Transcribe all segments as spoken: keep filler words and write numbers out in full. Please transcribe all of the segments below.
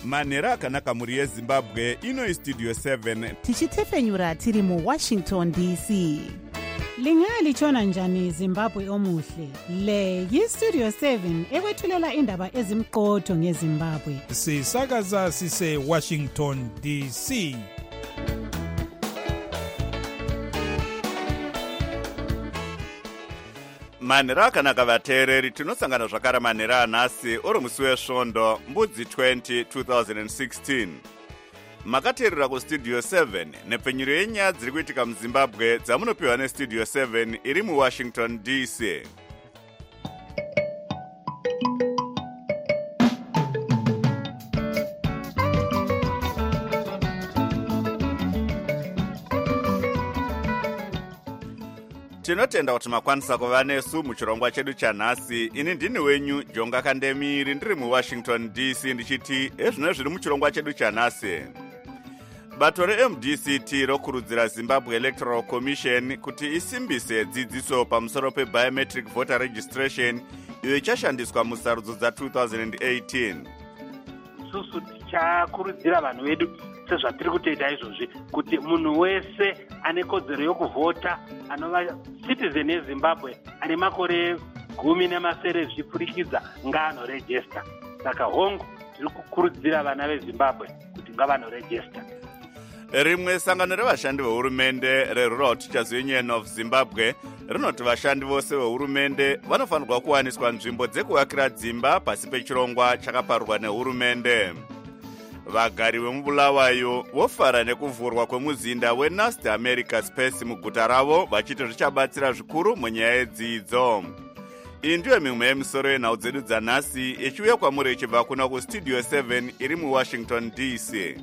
manhero akanaka mhuri yezimbabwe. Ino istudio seven tichitefenyura tiri muwashington D C. Lingalitshona njani Zimbabwe omuhle? Le yistudio seven ekwethulela indaba ezimqotho ngeZimbabwe. Sisakaza sise Washington D C. manhero akanaka vateereri, tinosangana zvakare manhero anhasi uri musi wesvondo mbudzi twenty twenty sixteen. Makateerera kustudio seven nepfenyuro yenyaya dziri kuitika muzimbabwe dzamunopiwa nestudio seven iri muwashington D C. Tinotenda kuti makwanisa kuva nesu muchirongwa chedu chanhasi. Ini ndini wenyu Jonga Kandemiri ndiri muwashington D C ndichiti ezvino zviri muchirongwa chedu chanhasi. Bato re-M D C T rokurudzira Zimbabwe Electoral Commission kuti isimbise dzidziso pamusoro pe-biometric voter registration iyo ichashandiswa musarudzo dza two thousand eighteen. Isusu tichakurudzira vanhu vedu sezvatiri kutoita izvozvi kuti munhu wese ane kodzero yokuvhota anova citizen yeZimbabwe ane makore gumi nemasere zvichipfurikidza ngaanorejesta. Saka hongu tiri kukurudzira vana veZimbabwe kuti ngavanorejesta. Rimwe sangano revashandi vehurumende reRural Teachers Union of Zimbabwe rinoti vashandi vose vehurumende vanofanirwa kuwaniswa nzvimbo dzekuvakira dzimba pasi pechirongwa chakaparwa nehurumende. Vagari vemubulawayo vofara nekuvhurwa kwemuzinda weNast America Space muguta ravo vachiti zvichabatsira zvikuru munyaya yedzidzo. Iyi ndiyo mimwe yemisoro yenhau dzedu dzanhasi ichiuya kwamuri ichibva kuna kustudio seven iri muwashington D C.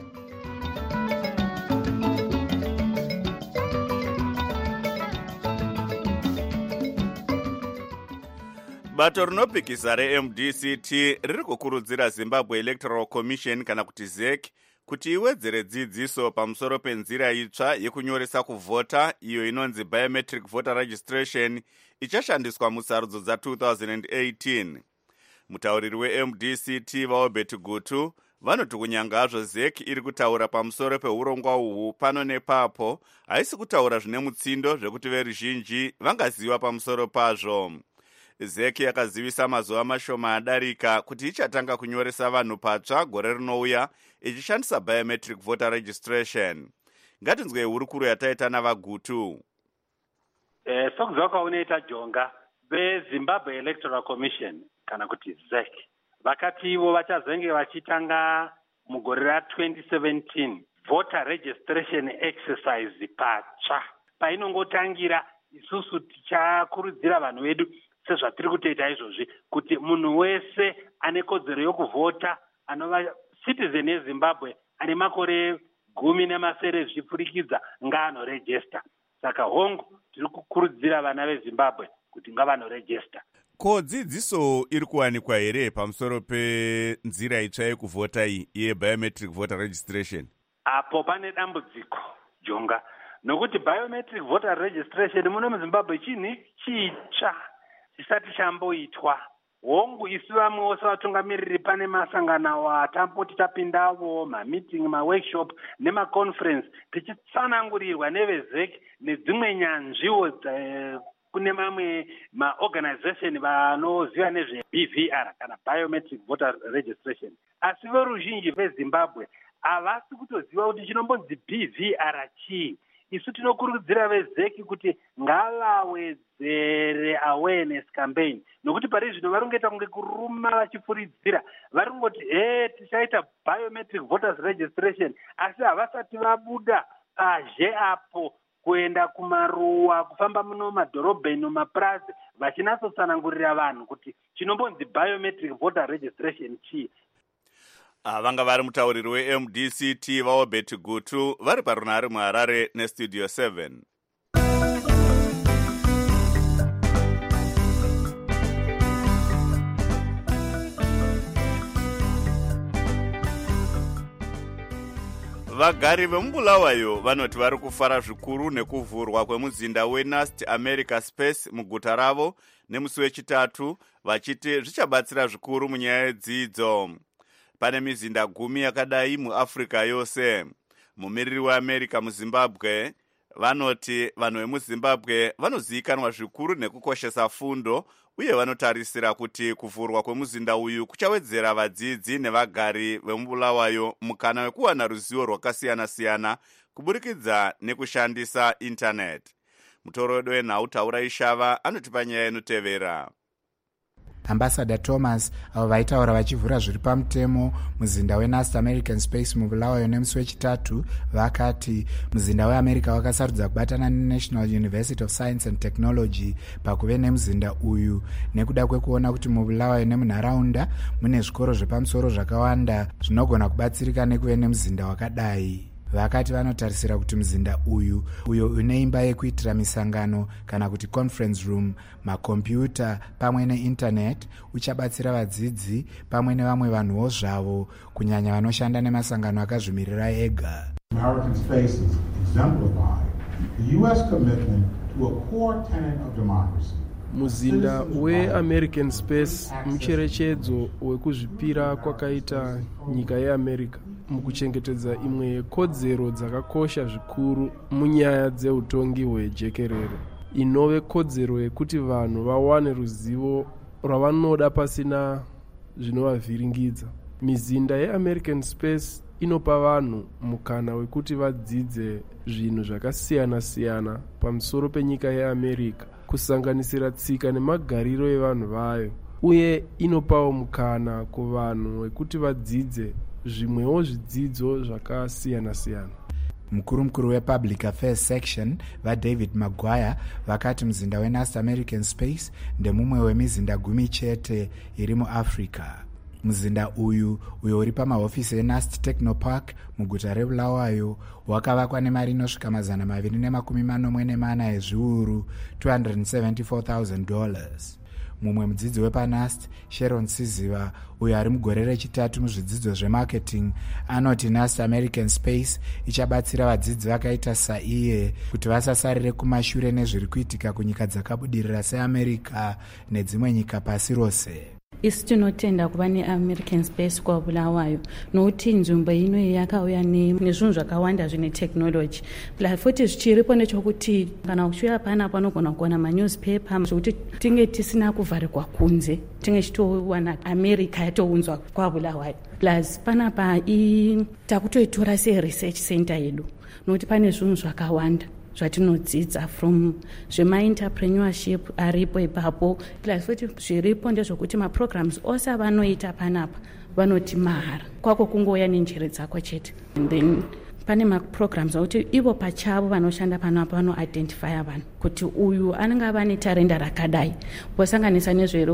Bato rinopikisa re-M D C T riri kukurudzira Zimbabwe Electoral Commission kana kuti Z E C kuti iwedzere dzidziso pamusoro penzira itsva yekunyoresa kuvhota iyo inonzi biometric voter registration ichashandiswa musarudzo dza two thousand eighteen. Mutauriri we-M D C T vaObert Gutu vanoti kunyangazvo Z E C iri kutaura pamusoro peurongwa uhu pano nepapo haisi kutaura zvine mutsindo zvekuti veruzhinji vangaziva pamusoro pazvo. Z E C yakazivisa mazuva mashoma adarika kuti ichatanga kunyoresa vanhu patsva gore rinouya ichishandisa biometric voter registration. Ngatinzwe hurukuro yataita navaGutu. Eh, sokuziva kwaunoita Jonga, veZimbabwe Electoral Commission kana kuti Z E C vakati ivo vachazenge vachitanga mugore ra twenty seventeen voter registration exercise patsva. Painongotangira isusu tichakurudzira vanhu vedu sezvatiri kutoita izvozvi kuti munhu wese ane kodzero yokuvhota anova citizen yeZimbabwe ane makore gumi nemasere zvichipfurikidza ngaanorejesta. Saka hongu tiri kukurudzira vana veZimbabwe kuti ngavanorejesta. Ko dzidziso iri kuwanikwa here pamusoro penzira itsva yekuvhota iyi yebiometric voter registration? Apo pane dambudziko Jonga, nokuti biometric voter registration muno muZimbabwe chinhu chitsva chisati chamboitwa. Hongu isu vamwe vose vatungamiriri pane masangano atamboti tapindawo mameeting, maworkshop nemaconference tichitsanangurirwa neveZ E C nedzimwe nyanzviwo kune mamwe maorganization vanoziva nezve-B V R kana biometric voter registration. Asi veruzhinji veZimbabwe havasi kutoziva kuti chinombonzi B V R chii. Isu tinokurudzira veZ E C kuti ngavawedzere awareness campaign, nokuti pari zvino vari kungoita kunge kuruma vachifuridzira. Vari kungoti he tichaita biometric voters registration asi havasati vabuda pazhe apo kuenda kumaruwa kufamba muno madhorobheni mumapurazi vachinatsotsanangurira vanhu kuti chinombonzi biometric voter registration chii. Vanga vari mutauriri we-M D C T vaObert Gutu vari parunhare muHarare nestudio seven. Vagari vemubulawayo vanoti vari kufara zvikuru nekuvhurwa kwemuzinda weNast America Space muguta ravo nemusi wechitatu vachiti zvichabatsira zvikuru munyaya yedzidzo. pane mizinda gumi yakadai muafrica yose. Mumiriri weamerica muzimbabwe vanoti vanhu vemuzimbabwe vanozivikanwa zvikuru nekukoshesa fundo uye vanotarisira kuti kuvhurwa kwemuzinda uyu kuchawedzera vadzidzi nevagari vemubulawayo mukana wekuwana ruzivo rwakasiyana-siyana kuburikidza nekushandisa intaneti. Mutoro wenhau Taura Ishava anotipa nyaya inotevera. Ambassador Thomas avo vaitaura vachivhura zviri pamutemo muzinda weNast American Space mubulawayo nemusi wechitatu vakati muzinda weAmerica wakasarudza kubatana neNational University of Science and Technology pakuve nemuzinda uyu nekuda kwekuona kuti mubulawayo nemunharaunda mune zvikoro zvepamusoro zvakawanda zvinogona kubatsirika nekuve nemuzinda wakadai. Vakati vanotarisira kuti muzinda uyu uyo une imba yekuitira misangano kana kuti conference room, makombiyuta pamwe neinternet uchabatsira vadzidzi pamwe nevamwe vanhuwo zvavo kunyanya vanoshanda nemasangano akazvimirira ega. American Space exemplify the U S commitment to a core tenet of democracy. Muzinda weAmerican Space mucherechedzo wekuzvipira kwakaita nyika yeAmerica mukuchengetedza imwe yekodzero dzakakosha zvikuru munyaya dzeutongi hwejekerere, inove kodzero yekuti vanhu vawane ruzivo rwavanoda pasina zvinovavhiringidza. Mizinda yeAmerican Space inopa vanhu mukana wekuti vadzidze zvinhu zvakasiyana-siyana pamusoro penyika yeAmerica, kusanganisira tsika nemagariro evanhu vayo, uye inopawo mukana kuvanhu wekuti vadzidze zvimwewo zvidzidzo zvakasiyana-siyana. Mukuru mukuru wePublic Affairs Section vaDavid Maguire vakati muzinda weNast American Space ndemumwe wemizinda gumi chete iri muAfrica. Muzinda uyu uyo uri pamahofisi eNast Technopark muguta reBulawayo wakavakwa nemari inosvika mazana maviri nemakumi manomwe nemana ezviuru two hundred seventy-four thousand dollars. Mumwe mudzidzi wepaNast, Sharon Siziva, uyo ari mugore rechitatu muzvidzidzo zvemarketing, anoti Nast American Space ichabatsira vadzidzi vakaita saiye kuti vasasarire kumashure nezviri kuitika kunyika dzakabudirira seAmerica nedzimwe nyika pasi rose. Isi tinotenda kuva neAmerican Space kwaBulawayo nokuti nzvimbo ino yakauya nezvinhu zvakawanda zvine technology. Plus futi zvichiripo nechokuti kana uchiuya pana panogona kuona manewspaper zvokuti tinge tisina kuvharirwa kunze, tinge chitowana America yatounzwa kwaBulawayo. Plus panapa takutoitora seresearch center yedu nokuti pane zvinhu zvakawanda zvatinodzidza from zvemaentrepreneurship aripo ipapo. Plus futi zviripo ndezvokuti maprograms ose vanoita panapa vanoti mahara, kwako kungoya nenjere dzako chete. And then pane maprograms akuti ivo pachavo vanoshanda panapa vanoidentifya vanhu kuti uyu anenge ava netarenda rakadai, vosanganisa nezveri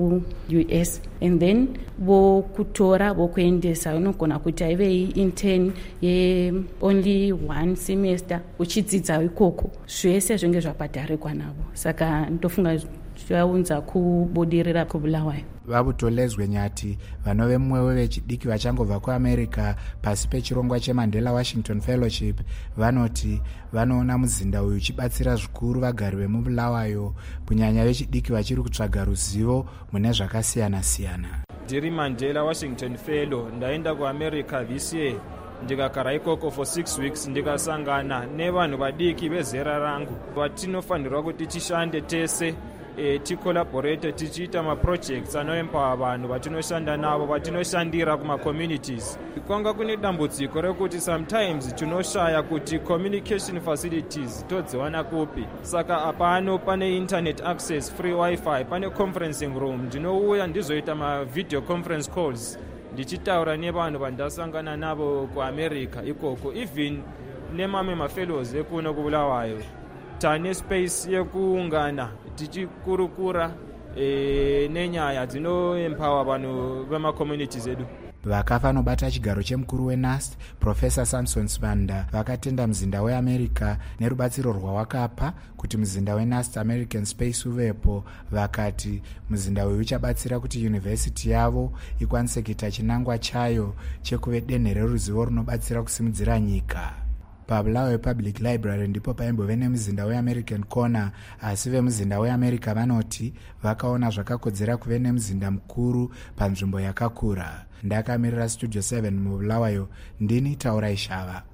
kuU S and then vokutora vokuendesa. Unogona kuti aive intern ye only one semester uchidzidza ikoko, zvese zvinge zvabhadharikwa navo. Saka ndofunga zvaunza kubudirira kuBulawayo. Vabutolezwe Nyati vanove mumwe vechidiki vachangobva kuAmerica pasi pechirongwa cheMandela Washington Fellowship vanoti vanoona muzinda uyu uchibatsira zvikuru vagari vemubulawayo kunyanya vechidiki vachiri kutsvaga ruzivo mune zvakasiyana-siyana. Ndiri Mandela Washington Fellow, ndaenda kuAmerica this year. Ndikagara ikoko for six weeks ndikasangana nevanhu vadiki vezera rangu vatinofanirwa kuti tishande tese. E, ticollaborate tichiita maprojects anoempower vanhu vatinoshanda navo vatinoshandira kuma-communities. Kwanga kune dambudziko rekuti sometimes tinoshaya kuti communication facilities todziwana kupi. Saka apano pane internet access, free wifi, pane conferencing room. Ndinouya ndizoita ma-video conference calls ndichitaura nevanhu vandasangana navo kuAmerica ikoko, even nemamwe mafellows ekuno kuBulawayo. Tane space yekuungana tichikurukura e, nenyaya dzinoempower vanhu vema-communities edu. Vakafa nobata chigaro chemukuru weNast, Professor Samson Svanda, vakatenda muzinda weAmerica nerubatsiro rwawakapa kuti muzinda weNast American Space uvepo. Vakati muzinda uyu uchabatsira kuti university yavo ikwanise kuita chinangwa chayo chekuve denhe reruzivo runobatsira kusimudzira nyika. pabulawayo public library ndipo paimbove nemuzinda weamerican corner, asi vemuzinda weamerica vanoti vakaona zvakakodzera kuve nemuzinda mukuru panzvimbo yakakura. Ndakamirira studio seven mubulawayo, ndini Taurai Shava.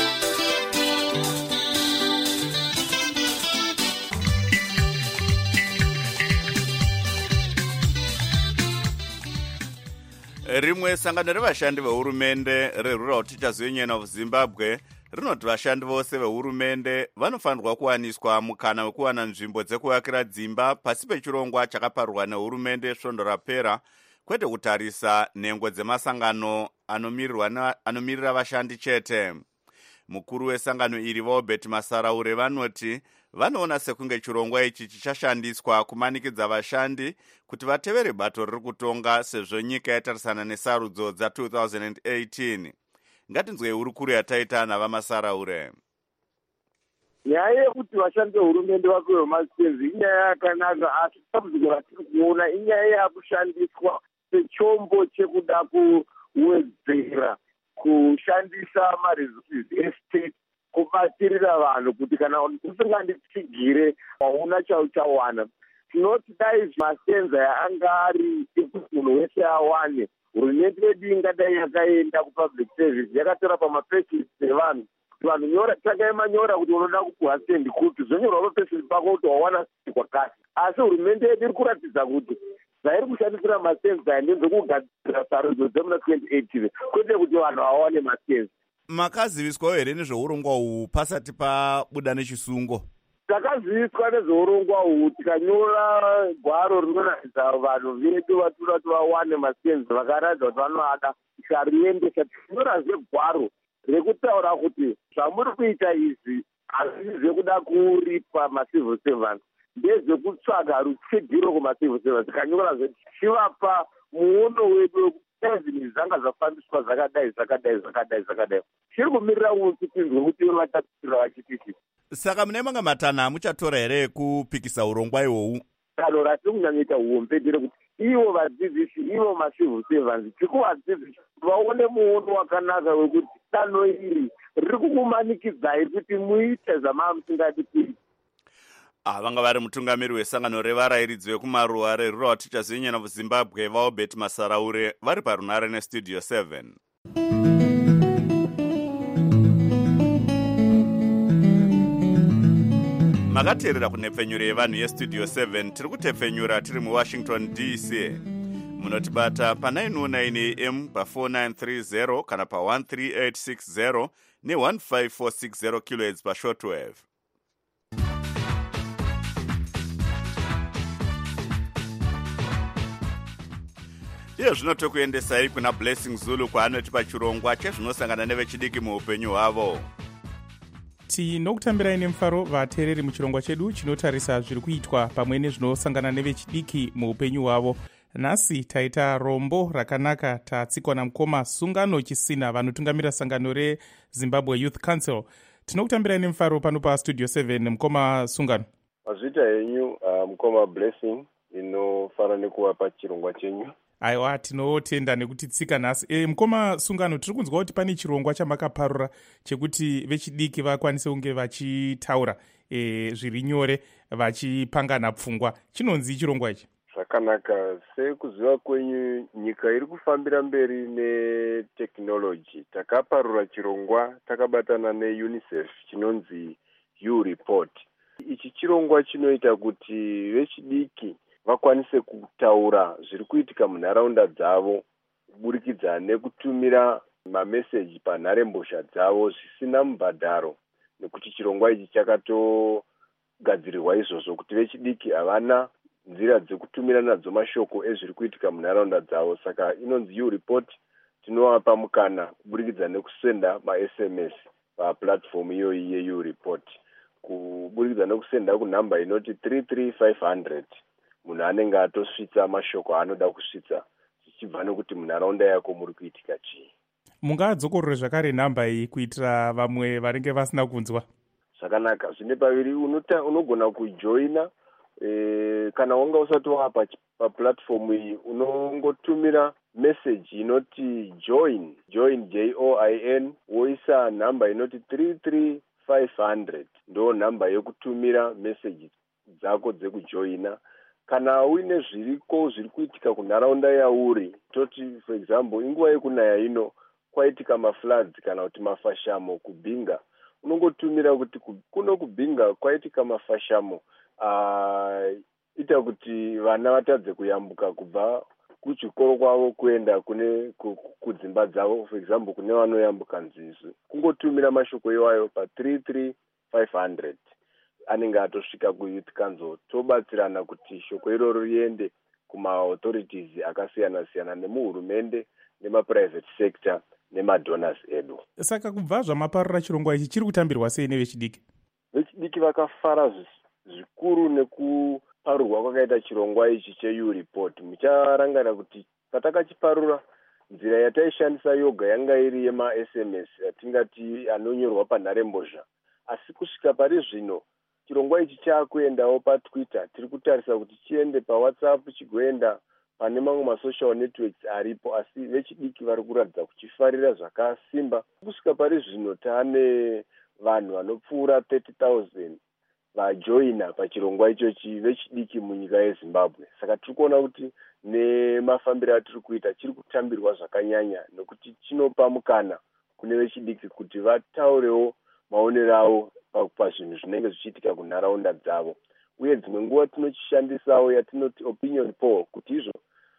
Rimwe sangano revashandi vehurumende rerural teachers union of Zimbabwe rinoti vashandi vose vehurumende vanofanirwa kuwaniswa mukana wekuwana nzvimbo dzekuvakira dzimba pasi pechirongwa chakaparurwa nehurumende svondo rapera, kwete kutarisa nhengo dzemasangano anomirira vashandi chete. Mukuru wesangano iri Robert Masaraure vanoti vanoona sekunge chirongwa ichi chichashandiswa kumanikidza vashandi kuti vatevere bato riri kutonga sezvo nyika yatarisana nesarudzo dza two thousand eighteen. Ngatinzwe hurukuru yataita navamasaraure. Nyaya yekuti vashandi vehurumende vapiwe masenzi inyaya yakanaka, asi dambudziko ratiri kuona inyaya yakushandiswa sechombo chekuda kuwedzera kushandisa maresources estate kubatsirira vanhu kuti kana usinganditsigire hauna chauchawana. Tinoti dai masenza yaanga ari ekuti munhu wese awane, hurumende yedu ingadai yakaenda kupublic service yakatora pamapesisi evanhu, vanhu nyora takaemanyora kuti unoda kupuwa sendi kuti zonyorwa papesisi pako kuti wawana kwakati. Asi hurumende yedu iri kuratidza kuti zvairi kushandisira masenza ndezvekugadzira sarudzo dzemuna twenty eighteen kwete kuti vanhu vawane masenza. Makaziviswawo here nezveurongwa uhu pasati pabuda nechisungo? Takaziviswa nezveurongwa uhu, tikanyora gwaro rinoratidza vanhu vedu vatira kuti vawane masenza vakaratidza kuti vanoada, tikariendesa. Tikanyorazve gwaro rekutaura kuti zvamuri kuita izvi hazvisi zvekuda kuripa macivil servants, ndezvekutsvaga rutsigiro kumacivil servants. Tikanyorazve tichivapa muono wedu ezvinhu zvanga zvafambiswa zvakadai zvakadai zvakadai zvakadai. Tiri kumirira kupinzwa kuti vatapisira vachititi. Saka mune manga matanha amuchatora here kupikisa urongwa ihwohwu? Danho ratiri kunyanyita uombe nderekuti ivo vadzidzisi, ivo macivil servants, tikuvadzidzisi vaone muono wakanaka wekuti danho iri riri kukumanikidzai kuti muite zvamava musingadi kuita. Vanga vari mutungamiri wesangano revarairidzi vekumaruwa rerural teachers union of Zimbabwe vaobert Masaraure vari parunare nestudio seven. Makateerera kunhepfenyuro yevanhu yestudio seven. Tiri kutepfenyura tiri muWashington D C. Munotibata pa nine oh nine A M pa four nine three zero kana pa one three eight six zero ne one five four six zero kilohertz pa shortwave. Iyo zvino tokuendesai kuna Blessing Zulu kwaanoti pachirongwa chezvinosangana nevechidiki muupenyu hwavo. Tinokutambirai nemufaro vateereri muchirongwa chedu chinotarisa zviri kuitwa pamwe nezvinosangana nevechidiki muupenyu hwavo. Nhasi taita rombo rakanaka, tatsikwa namukoma Sungano Chisina vanotungamira sangano reZimbabwe Youth Council. Tinokutambirai nemufaro pano pa studio seven. Mukoma Sungano. Mazvita henyu uh, mukoma Blessing inofara nekuva pachirongwa chenyu. Aiwa, tinotenda nekuti tsika nhasi. E, mukoma Sungano, tiri kunzwa kuti pane chirongwa chamakaparura chekuti vechidiki vakwanise kunge vachitaura e, zviri nyore vachipangana pfungwa. Chinonzi chirongwa ichi? Zvakanaka. Sekuziva kwenyu nyika iri kufambira mberi neteknoloji. Takaparura chirongwa takabatana neUNICEF chinonzi U Report. Ichi chirongwa chinoita kuti vechidiki vakwanise kutaura zviri kuitika munharaunda dzavo kuburikidza nekutumira mameseji panharembozha dzavo zvisina mubhadharo, nekuti chirongwa ichi chakatogadzirirwa izvozvo kuti vechidiki havana nzira dzekutumira nadzo mashoko ezviri kuitika munharaunda dzavo. Saka inonzi U Report, tinovapa mukana kuburikidza nekusenda ma-S M S paplatform iyoyi yeU Report, kuburikidza nekusenda kunhamba inoti three three five hundred. Munhu anenge atosvitsa mashoko anoda kusvitsa zvichibva nekuti munharaunda yako muri kuitika chii. Mungadzokorore zvakare nhamba iyi kuitira vamwe vanenge vasina kunzwa? Zvakanaka. Zvine paviri unogona kujoina e, kana wanga usati wapa paplatform iyi unongotumira message inoti join join j o i n woisa nhamba inoti three three five hundred ndo nhamba yekutumira message dzako dzekujoina. Kana uine zviriko zviri kuitika kunharaunda yauri, toti for example inguva yekunaya ino kwaitika mafloods kana kuti mafashamo kubhinga, unongotumira kuti kuno kubhinga kwaitika mafashamo uh, ita kuti vana vatadze kuyambuka kubva kuchikoro kwavo kuenda kune kudzimba dzavo, for example kune vanoyambuka nzizi, kungotumira mashoko iwayo pa three three five hundred anenge atosvika kuyouth council, tobatsirana kuti shoko iroro riende kuma-authorities akasiyana siyana nemuhurumende nemaprivate sector nemadonors edu. Saka kubva zvamaparura chirongwa ichi chiri kutambirwa sei nevechidiki? Vechidiki vakafara zvikuru nekuparurwa kwakaita chirongwa ichi cheu report. Mucharangana kuti patakachiparura nzira yataishandisa yoga yanga iri yema-S M S yatingati anonyorwa panharembozha, asi kusvika pari zvino chirongwa ichi chaakuendawo paTwitter, tiri kutarisa kuti chiende paWhatsApp, chigoenda pane mamwe masocial networks aripo, asi vechidiki vari kuratidza kuchifarira zvakasimba. Kusvika pari zvino taane vanhu vanopfuura thirty thousand vajoina pachirongwa ichochi vechidiki munyika yeZimbabwe. Saka tiri kuona kuti nemafambiro atiri kuita chiri kutambirwa zvakanyanya, nokuti chinopa mukana kune vechidiki kuti vataurewo maonero avo pazvinhu zvinenge zvichiitika kunharaunda dzavo. Uye dzimwe nguva tinochishandisawo yatinoti opinion poll, kuti izvo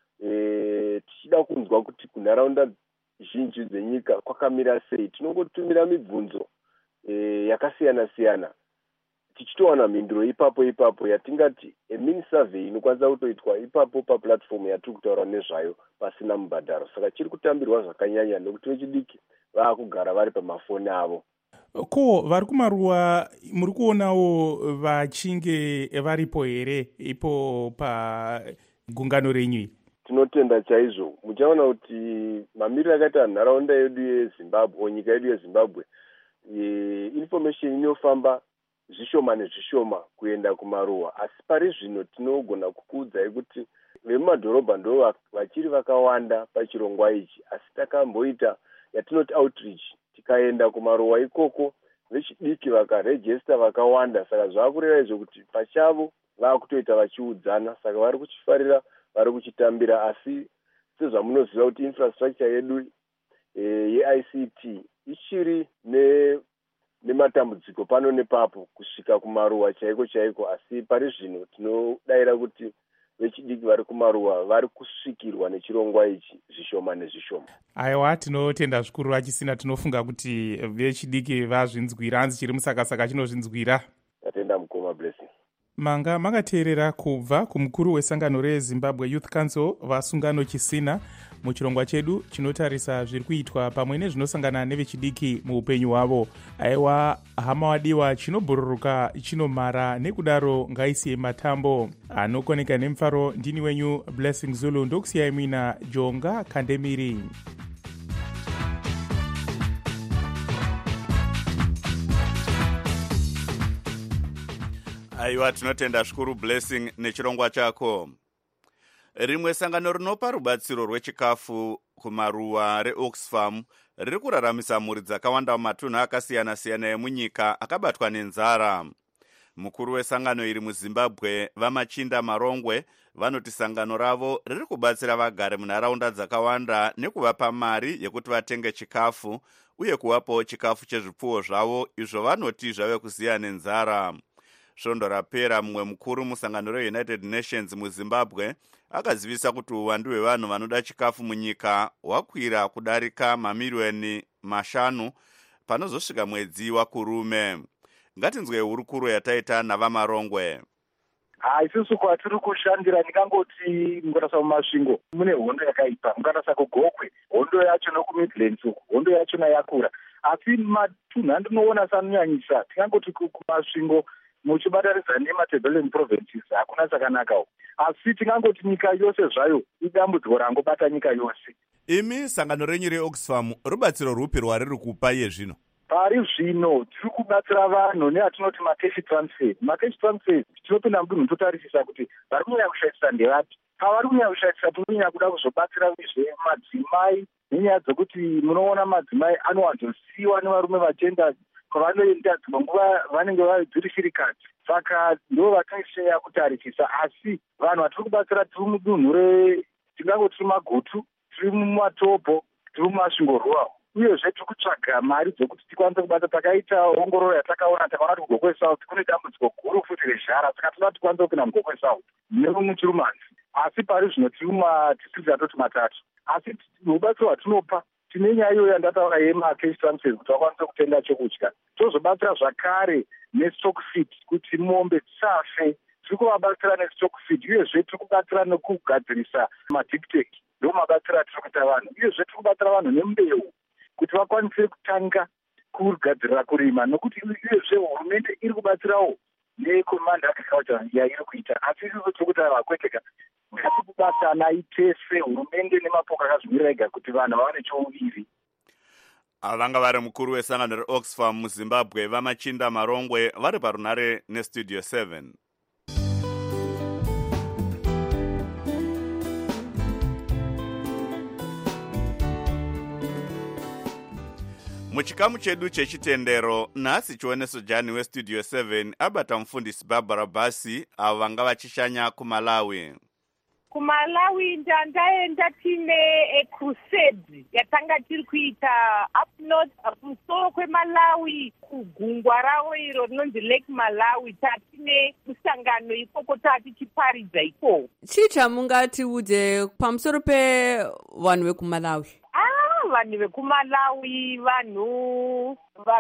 e, tichida kunzwa kuti kunharaunda zhinji dzenyika kwakamira sei, tinongotumira mibvunzo e, yakasiyana siyana tichitowana mhinduro ipapo ipapo yatingati emini survey inokwanisa kutoitwa ipapo paplatform yatiri kutaura nezvayo pasina mubhadharo. Saka chiri kutambirwa zvakanyanya nokuti vechidiki vaakugara vari pamafoni avo. Ko vari kumaruwa muri kuonawo vachinge varipo here ipo pagungano renyu? Tinotenda chaizvo. Muchaona kuti mamiriro akaita nharaunda yedu yeZimbabwe, nyika yedu yeZimbabwe, e, information inofamba zvishoma nezvishoma kuenda kumaruwa, asi pari zvino tinogona kukuudzai kuti vemumadhorobha ndo vachiri vakawanda pachirongwa ichi, asi takamboita yatinoti outreach, tikaenda kumaruwa ikoko vechidiki vakarejesta vakawanda. Saka zvakureva izvo kuti pachavo vakutoita vachiudzana, saka vari kuchifarira, vari kuchitambira. Asi sezvamunoziva kuti infrastructure yedu e, ye-I C T ichiri ne nematambudziko pano nepapo kusvika kumaruwa chaiko chaiko, asi pari zvino tinodayira kuti vechidiki vari kumaruwa vari kusvikirwa nechirongwa ichi zvishoma nezvishoma. Aiwa, tinotenda zvikuru vachisina, tinofunga kuti vechidiki vazvinzwira, hanzi chiri musakasaka chinozvinzwira. Tatenda mukoma blessing. Manga makateerera kubva kumukuru wesangano reZimbabwe Youth Council vasungano chisina muchirongwa chedu chinotarisa zviri kuitwa pamwe nezvinosangana nevechidiki muupenyu hwavo. Aiwa hama wadiwa, chinobhururuka chinomara, nekudaro ngaisiye matambo. Anokoneka nemufaro ndini wenyu Blessing Zulu, ndokusiyai mwina Jonga Kandemiri. Aiwa, tinotenda zvikuru Blessing nechirongwa chako. Rimwe sangano rinopa rubatsiro rwechikafu kumaruwa reOxfam riri kuraramisa mhuri dzakawanda mumatunhu akasiyana siyana emunyika akabatwa nenzara. Mukuru wesangano iri muZimbabwe Vamachinda Marongwe vanoti sangano ravo riri kubatsira vagare munharaunda dzakawanda nekuvapa mari yekuti vatenge chikafu uye kuvapawo chikafu chezvipfuwo zvavo izvo vanoti zvave kuziya nenzara. Svondo rapera mumwe mukuru musangano reUnited Nations muZimbabwe akazivisa kuti uwandu hwevanhu vanoda chikafu munyika hwakwira kudarika mamiriyoni mashanu panozosvika mwedzi waKurume. Ngatinzwe hurukuro yataita naVamarongwe. Ha, isusu kwatiri kushandira ndikangoti mukarasa mumasvingo mune hondo yakaipa, mukarasa kugokwe hondo yacho nokuMidlands hondo yacho yakura, asi matunhu andinoona sanonyanyisa tikangoti kumasvingo muchibataridza nematebeleni provinces hakuna chakanakawo, asi tingangoti nyika yose zvayo idambudziko rangobata nyika yose. Imi sangano renyu reOxfam rubatsiro rupi rwariri kupa iye zvino? pari zvino tiri kubatsira vanhu neatinoti macash transfer. Macash transfer tinopinda mudunhu totarisisa kuti vari kunyanya kushaisisa ndevapi. Pavari kunyanya kushaisisa tinonyanya kuda kuzobatsira uyezve madzimai nenyaya dzokuti munoona madzimai anowanzosiyiwa nevarume vatenda kwavanoenda dzimwe nguva vanenge dziri shirikadzi. Saka ndo vatinosheya kutarisisa, asi vanhu vatiri kubatsira tiri mudunhu re tingangoti tiri magutu, tiri mumatobho, tiri mumasvingo ruwa. Uyezve tiri kutsvaga mari dzokuti tikwanise kubata. Takaita ongororo yatakaona takaona kuti mugokwe South kune dambudziko guru futi rezhara, saka toda tikwanise kupinda mugokwe South nemuchirumanzi. Asi pari zvino tiri mumadistrict atoti matatu. Asi rubatsiro rwatinopa tine nyaya iyo yandataura yemacash transfer kuti vakwanise kutenga chokudya. Tozobatsira zvakare nestock feed kuti mombe dzisafe. Tiri kuvabatsira nestock feed uyezve tiri kubatsira nekugadzirisa madictek. Ndo mabatsira tiri kuita vanhu. Uyezve tiri kubatsira vanhu nembeu kuti vakwanise kutanga kugadzirira kurima, nokuti uyezve hurumende iri kubatsirawo necommand agriculture yairi kuita. Asi isusu tiri kuti vakweteka ngatikubatanai tese, hurumende nemapoka akazvimirira ega, kuti vanhu vave nechouviri. Vanga vari mukuru wesangano reOxfam muZimbabwe Vamachinda Marongwe vari parunare nestudio seven. Muchikamu chedu chechitendero nhasi chioneso jani westudio seven abata mufundisi Barbara Basi avo vanga vachishanya kuMalawi. kuMalawi ndandaenda tine ecrusade yatanga tiri kuita up north kumusoro kweMalawi kugungwa ravo iro rinonzi Lake Malawi. Tatine musangano ikoko tatichiparidza ikoko. Chii chamungatiudze pamusoro pevanhu vekuMalawi? Ah, vanhu vekuMalawi vanhu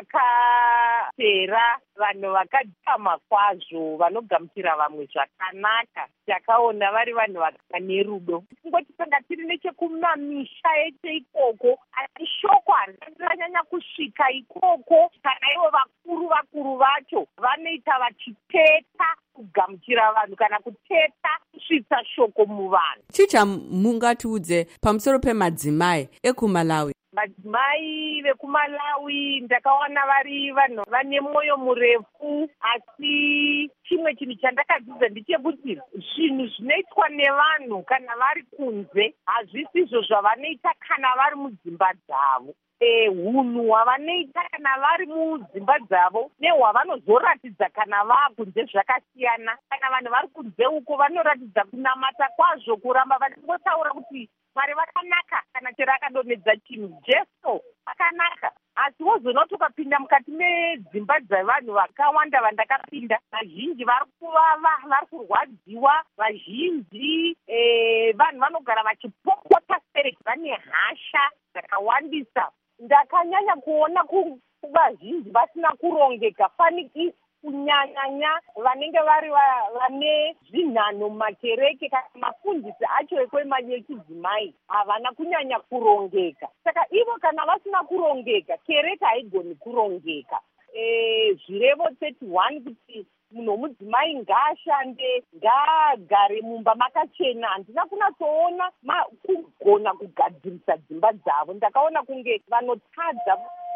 vakatera, vanhu vakadzama kwazvo, vanogamuchira vamwe zvakanaka. Takaona vari vanhu vakane rudo. Kungoti tanga tiri nechekumamisha eche ikoko, asi shoko hariranyanya kusvika ikoko. Kana ivo vakuru vakuru vacho vanoita vachiteta kugamuchira vanhu kana kuteta kusvitsa shoko muvanhu. Chii chamungatiudze pamusoro pemadzimai ekuMalawi? Madzimai vekuMalawi ndakaona vari vanhu vane mwoyo murefu, asi chimwe chinhu chandakadzidza ndechekuti zvinhu zvinoitwa nevanhu kana vari kunze hazvisizvo zvavanoita kana vari mudzimba dzavo. E, hunhu hwavanoita kana vari mudzimba dzavo nehwavanozoratidza kana vakunze zvakasiyana. Kana vanhu vari kunze uko vanoratidza kunamata kwazvo, kuramba vachingotaura kuti Mwari vakanaka, kana chero akadonedza chinhu Jesu vakanaka. Asi wozonoti ukapinda mukati medzimba dzavanhu vakawanda vandakapinda, vazhinji vari kuvava, vari kurwadziwa, vazhinji eh, vanhu vanogara vachipopota sere, vane hasha dzakawandisa. Ndakanyanya kuona kuvazhinji vasina kurongeka, faniki kunyanyanya vanenge vari vane zvinhano mumakereke kana mafundisi acho ekwemayechidzimai havana kunyanya kurongeka. Saka ivo kana vasina kurongeka, kereke haigoni kurongeka. E, zvirevo thirty one kuti munhu womudzimai ngaashande, ngaagare mumba makachena. Handina kunatsoona kugona kugadzirisa dzimba dzavo. Ndakaona kunge vanotadza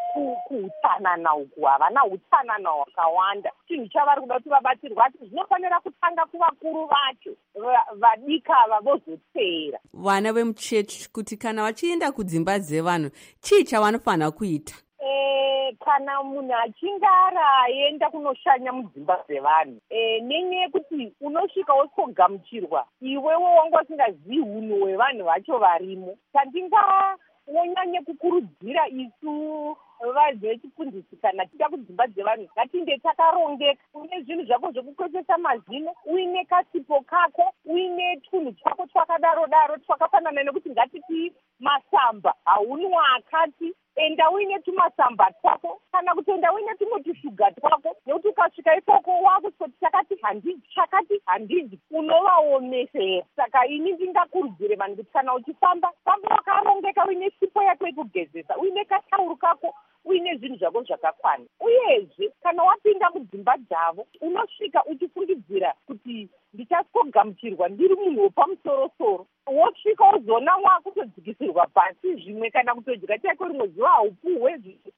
kuutsanana uku, havana utsanana hwakawanda. Chinhu chavari kuda kuti vabatsirwa asi zvinofanira kutanga kuvakuru vacho, vadika ava vozotera. Vana vemuchechi kuti kana vachienda kudzimba dzevanhu, chii chavanofanira kuita? E, kana munhu achinge araenda kunoshanya mudzimba dzevanhu, e, nenyaya yekuti unosvika wosikogamuchirwa, iwewo wanga usingazivi hunhu hwevanhu vacho varimo. Tandinga wonyanye kukurudzira isu vanhu vechifundisi kana tichida kudzimba dzevanhu ngatinge takarongeka, uine zvinhu zvako zvokukweshesa mazino, uine kasipo kako, uine tunhu twako twakadaro daro twakafanana nekuti ngatiti masamba, haunwa akati, enda uine tumasamba twako, kana kuti enda uine tumwe tushuga twako, nekuti ukasvika ikoko wakutoti chakati handizi, chakati handizi, unovaomesera. Saka ini ndingakurudzire vanhu kuti kana uchifamba, famba wakarongeka, uine sipo yako yekugezesa, uine katauru kako, uine zvinhu zvako zvakakwana. Uyezve kana wapinda mudzimba dzavo unosvika uchifungidzira kuti ndichasikogamuchirwa ndiri munhu wepamusoro-soro, wosvika wozoona mwakutodzikisirwa pasi zvimwe, kana kutodya chako rimwe zuva haupuhwe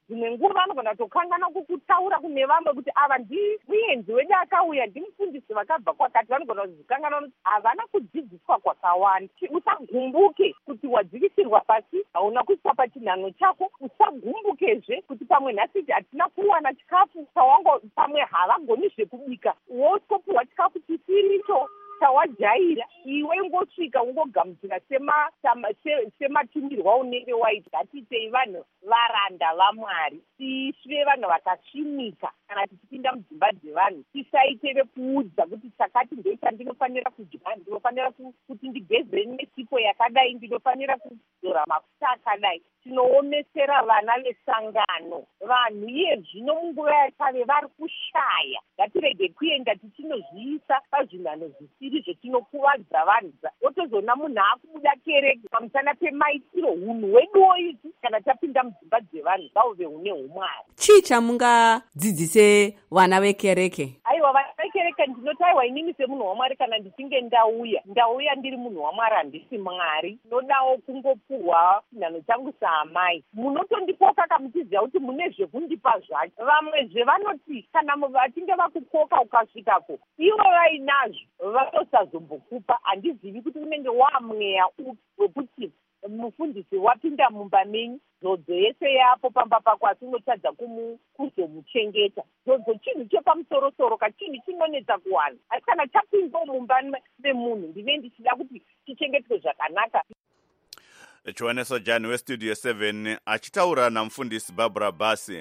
dzimwe nguva anogona kutokangana kukutaura kune vamwe kuti ava ndimuenzi wedu akauya ndimufundisi vakabva kwakati, vanogona kuzikangana kuti havana kudzidziswa kwakawanda. Usagumbuke kuti wadzikisirwa pasi hauna kuiswa pachinhano chako. Usagumbukezve kuti pamwe nhasi hatina kuwana chikafu chawango, pamwe havagoni zvekubika, wotopiwa chikafu chisiricho chawajaira, iwe ngosvika ungogamuchira sematumirwa unenge waita. Ngatiitei vanhu varanda vaMwari, tisve vanhu vakasvimika kana tichipinda mudzimba dzevanhu. Tisaite vekuudza kuti chakati ndochandinofanira kudya, ndinofanira kuti ndigeze nesipo yakadai, ndinofanira kuzora mafuta akadai. Tinoomesera vana vesangano. Vanhu iye zvino munguva yakare vari kushaya. Ngatirege kuenda tichinozviisa pazvinhano zvisiri zvetinokuvadza vanhu, wotozona munhu akubuda kereke pamusana pemaitiro. Hunhu hwedu oiti kana tapinda mudzimba dzevanhu ngauve hune umwari. Chii chamungadzidzise vana vekereke? Aiwa, vana vekereke ndinoti aiwa, inini semunhu waMwari kana ndichinge ndauya ndauya ndiri munhu waMwari, handisi Mwari. Ndinodawo kungopurwa chinhano changu saamai. Munotondipoka kamuchiziva kuti mune zvekundipa zvacho. Vamwezve vanoti kana vachinge vakukoka ukasvikako ivo vainazvo vatosazombokupa. Handizivi kuti unenge wamweya wekuti mufundisi wapinda mumba menyu, dzodzo yese yapo pamba pako, asi unotadza kuzomuchengeta. Dzodzo chinhu chepamusoro-soro ka, chinhu chinonetsa kuwana. Asi kana chapinzwa mumba memunhu, ndine ndichida kuti chichengetwe zvakanaka. Chiwaneso Jani westudio seven achitaura namufundisi Barbara Basi.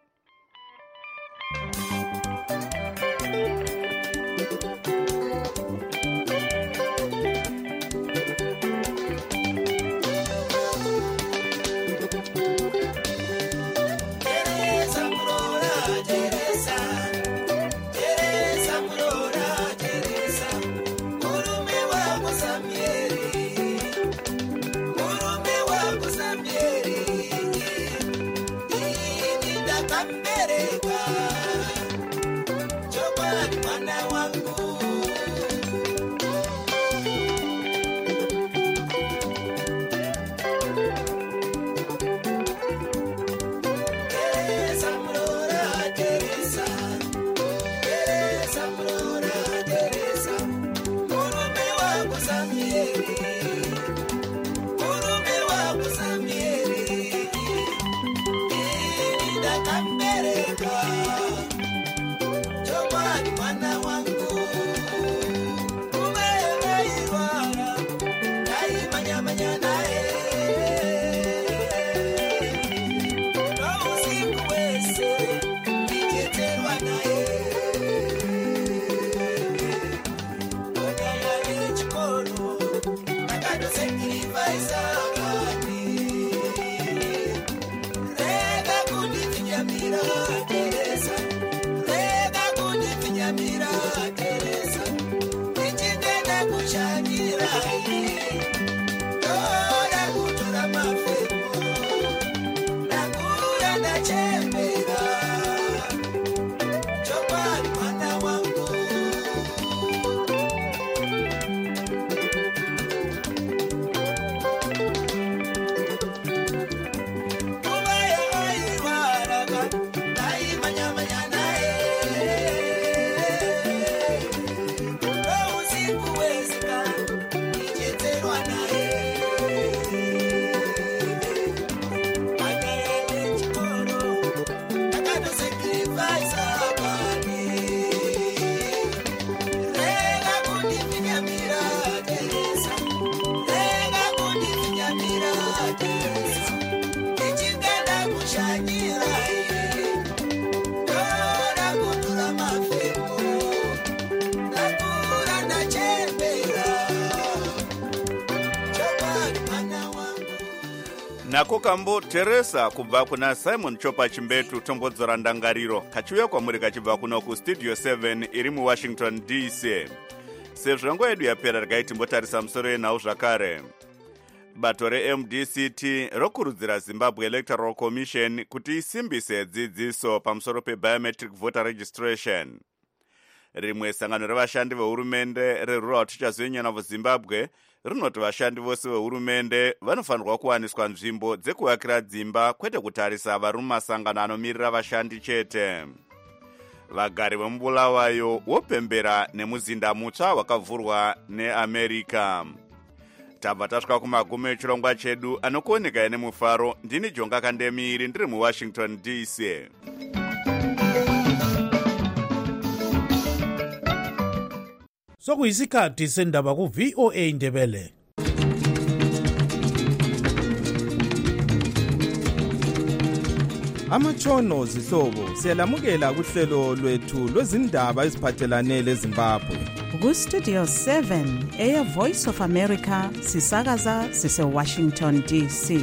Nako kambo Teresa kubva kuna Simon Chopa Chimbetu tombodzora ndangariro kachiuya kwamuri kachibva kuno ku studio seven iri mu Washington D C. Sezvo nguva yedu yapera regai timbotarisa musoro yenhau zvakare. Bato re-M D C T rokurudzira Zimbabwe Electoral Commission kuti isimbise dzidziso pamusoro pe-biometric voter registration. Rimwe sangano revashandi vehurumende reRural Teachers Union of Zimbabwe rinoti vashandi vose vehurumende vanofanirwa kuwaniswa nzvimbo dzekuvakira dzimba kwete kutarisa vari mumasangano anomirira vashandi chete. Vagari vemubulawayo vopembera nemuzinda mutsva wakavhurwa neamerica. Tabva tasvika kumagumo echirongwa chedu anokuoneka nemufaro. Ndini Jonga Kandemiri ndiri muWashington D C. Sokuyisikhathi sendaba ku-V O A Ndebele. Amatshono zihlobo siyalamukela kuhlelo lwethu lwezindaba eziphathelane leZimbabwe. Ku-Studio seven eya Voice of America sisakaza sise-Washington D C.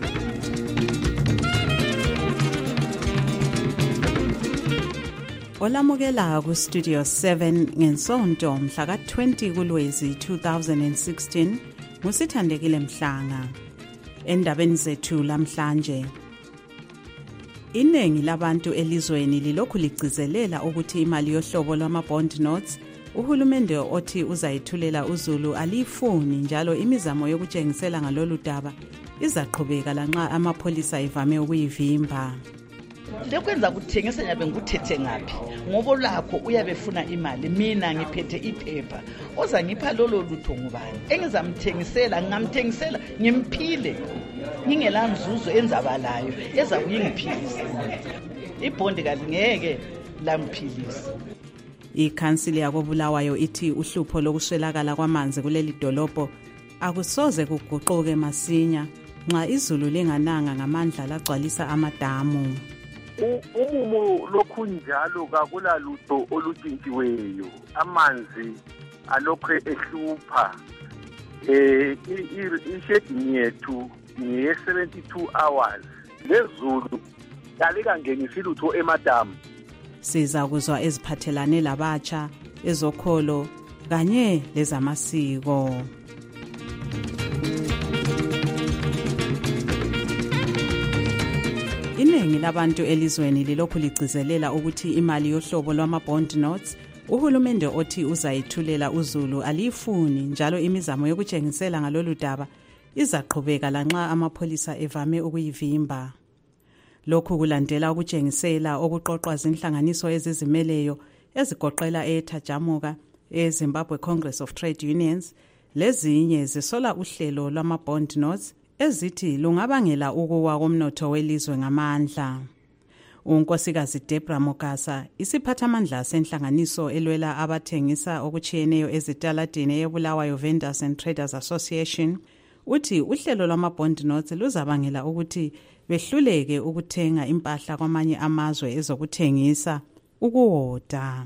Olamukela ku-Studio seven ngensonto mhla ka-twenty kuLwezi two thousand sixteen ngusithandekile Mhlanga. Endabeni zethu lamhlanje, iningi labantu elizweni lilokhu ligcizelela ukuthi imali yohlobo lwama-bond notes uhulumende othi uzayithulela uZulu alifuni, njalo imizamo yokutshengisela ngalolu daba izaqhubeka lanxa amapholisa evame ukuyivimba. Lekwenza kuthengisa nyabe nguthethe ngaphi ngoba lakho uyabefuna imali, mina ngiphethe iphepha oza ngipha lolo lutho ngubani engizamthengisela, ngamthengisela ngimphile ngingela nzuzo enzabalayo eza kuyingiphilisa. Ibhondi kalingeke lamphilisa. Ikhansili yakobulawayo ithi uhlupho lokuswelakala kwamanzi kuleli dolobho akusoze kuguquke masinya nxa izulu lingananga ngamandla lagcwalisa amadamu. Umumo lokhu njalo kakula lutho olutshintshiweyo, amanzi alokho ehlupha. Eh ishedini yethu nge seventy-two hours lezulu kalika ngenisa lutho emadamu. Siza kuzwa eziphathelane labatsha, ezokholo kanye lezamasiko. Iningi labantu elizweni lilokhu ligcizelela ukuthi imali yohlobo lwama-bond notes uhulumende othi uzayithulela uZulu alifuni, njalo imizamo yokutshengisela ngalolu daba izaqhubeka lanxa amapholisa evame ukuyivimba. Lokhu kulandela ukutshengisela okuqoqwa zinhlanganiso ezizimeleyo ezigoqela eThajamuka, eZimbabwe Congress of Trade Unions, lezinye zisola uhlelo lwama-bond notes ezithi lungabangela ukuwa komnotho welizwe ngamandla. uNkosikazi Debra Mokasa, isiphathamandla senhlanganiso elwela abathengisa okuchiyeneyo ezitaladini eBulawayo Vendors and Traders Association, uthi uhlelo lwama-bond notes luzabangela ukuthi behluleke ukuthenga impahla kwamanye amazwe ezokuthengisa ukuwoda.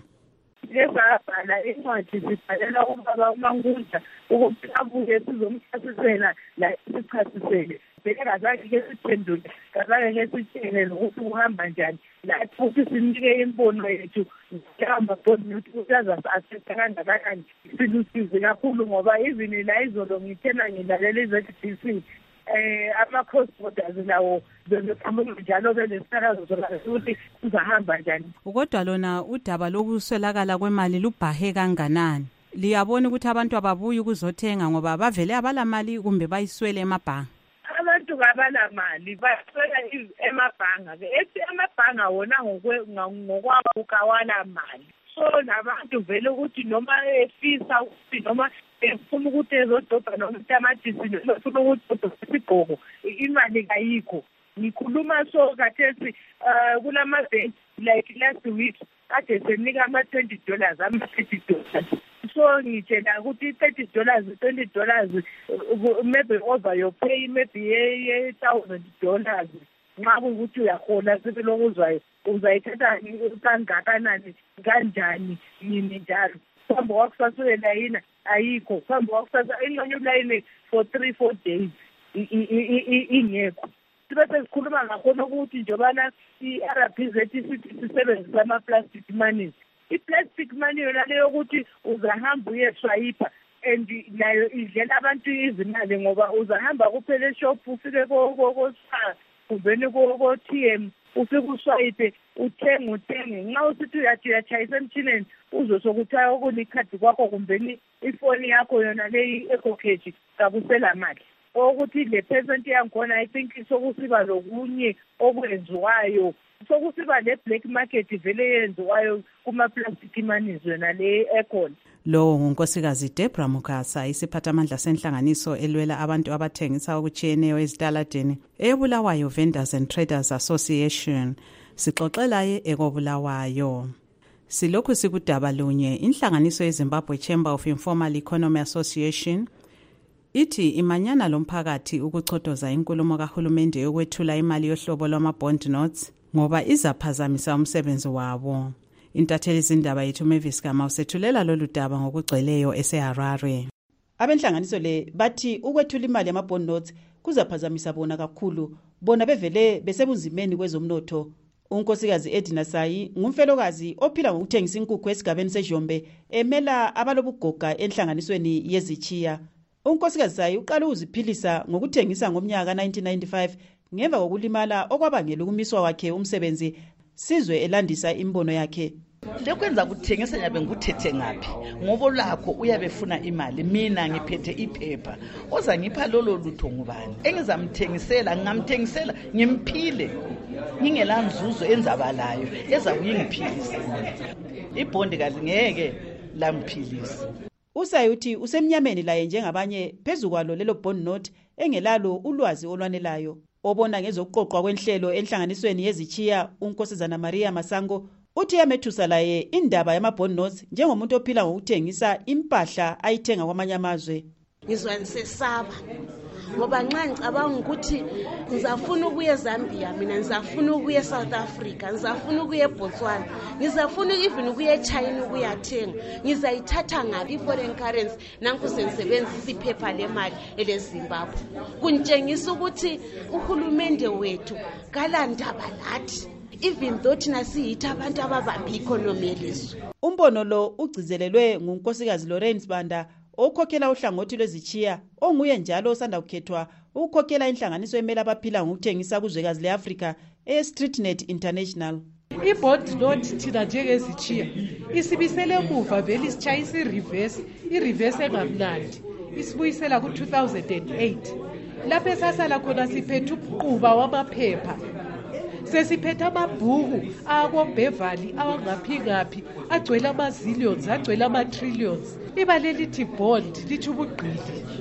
Ngezabhala incwadi zibhalela ubaba uMangudla ukuthi abuye sizomchasisela la sichasisele. Bheka zakhe ke siphendule, kazake ke sitshele ukuthi uhamba njani. La futhi sinike imbono yethu ngihamba bona ukuthi uyaza asethanda kanjani. Silusize kakhulu ngoba even la izolo ngithena ngilalela iZ D C eh ama-cross borders lawo bebekhuluma njalo belesakhazo ukuthi uzahamba njani. Kodwa lona udaba lokuswelakala kwemali lubhahe kanganani? Liyabona ukuthi abantu ababuyi ukuzothenga ngoba bavele abalamali kumbe bayiswele emabhanga? Abantu kabalamali baswela emabhanga ke ethi amabhanga wona ngokwawo ukawala mali. So nabantu vele ukuthi noma efisa ukuthi noma efuna ukuthi ezodobha noma utamatisi noma efuna ukuthi isigqoko imali kayikho. Ngikhuluma so kathesi kulamaventi like last week kade senika ama-twenty dollars ama-thirty dollars. So ngitshela ukuthi thirty dollars twenty dollars maybe over your pay maybe a thousand dollars. Nxa ukuthi uyahola sebelokuzwayo uzayithatha kangakanani kanjani yini njalo. Phambi kwakusasulela yina ayikho, phambi kwakusasa ingxenye ulayini for three four days ingekho. Sibe sikhuluma ngakhona ukuthi njobana i-R P Z sithi sisebenzisa ama-plastic money. I-plastic money yona leyo ukuthi uzahamba uyeswayipa and nayo idlela abantu izimali ngoba uzahamba kuphela eshop ufike kosa uveni ko-T M ufike uswayipe uthenge uthenge nxa usithi uyathi uyatshayisa emtshineni uzosokuthi okulikhadi kwakho kumbe ifoni yakho yona leyi ekhokeji kakusela mali okuthi le percent yangikhona I think sokusiba lokunye okwenziwayo sokusiba le black market vele yenziwayo kuma-plastic monies yona le ekhona. Lo ngunkosikazi Deborah Mukasa isiphathamandla senhlanganiso elwela abantu abathengisa okutshiyeneyo ezitaladeni eBulawayo Vendors and Traders Association. Sixoxelaye ekobulawayo. Silokhu sikudaba lunye inhlanganiso yeZimbabwe Chamber of Informal Economy Association ithi imanyana lomphakathi ukuchotoza inkulumo kahulumende yokwethula imali yohlobo lwama-bond notes ngoba izaphazamisa umsebenzi wabo. Intatheli zindaba yethu Mavis Gama usethulela lolu daba ngokugcweleyo eseHarare. Abenhlanganiso le bathi ukwethula imali yama-bond notes kuzaphazamisa bona kakhulu bona bevele besebunzimeni kwezomnotho. Unkosikazi Edna Sayi ngumfelokazi ophila ngokuthengisa inkukhu esigabeni seJombe emela abalobugoga enhlanganisweni yezichiya. Unkosikazi Sayi uqala uziphilisa ngokuthengisa ngomnyaka nineteen ninety-five ngemva kokulimala okwabangela ukumiswa wakhe umsebenzi sizwe elandisa imbono yakhe. Lekwenza kuthengisa nyabe nguthethe ngaphi ngoba lakho uyabefuna imali mina ngiphethe iphepha oza ngipha lolo lutho ngubani engizamthengisela ngamthengisela ngimphile ngingela nzuzo enzabalayo eza kuyingiphilisa ibhondi kazi ngeke lamphilisa. Usayuthi usemnyameni laye njengabanye phezukwalo lelo bond note engelalo ulwazi olwanelayo obona ngezokuqoqwa kwenhlelo enhlanganisweni yezichiya unkosazana Maria Masango uthi yamethusa laye indaba yama-bond notes njengomuntu ophila ngokuthengisa impahla ayithenga kwamanye amazwe. Ngizwa ngisesaba ngoba nxa ngicabanga ukuthi ngizafuna ukuya eZambia mina ngizafuna ukuya eSouth Africa ngizafuna ukuya eBotswana ngizafuna even ukuya eChina ukuyathenga ngizayithatha ngaphi i-foreign currency nanku sengisebenzisa iphepha lemali eleZimbabwe kuntshengisa ukuthi uhulumende wethu kalandaba lathi even though thina siyithi abantu ababamba i-economy yelizwe. Umbono lo ugcizelelwe ngunkosikazi Lawrence Banda okhokhela uhlangothi lwezichiya onguye njalo osanda kukhethwa ukukhokhela inhlanganiso emela abaphila ngokuthengisa kuzwekazi leAfrica eStreetnet International. I-bond note thina njengezichiya isibisele emuva vele isitshayisa i-reverse i-reverse engamnandi isibuyisela ku-two thousand eight lapho esasala khona siphethe ubuquba wamaphepha sesiphethe amabhuku akoBeverly awangaphi ngaphi agcwele ama-zillions agcwele ama-trillions ibale lithi bond lithi ubugqili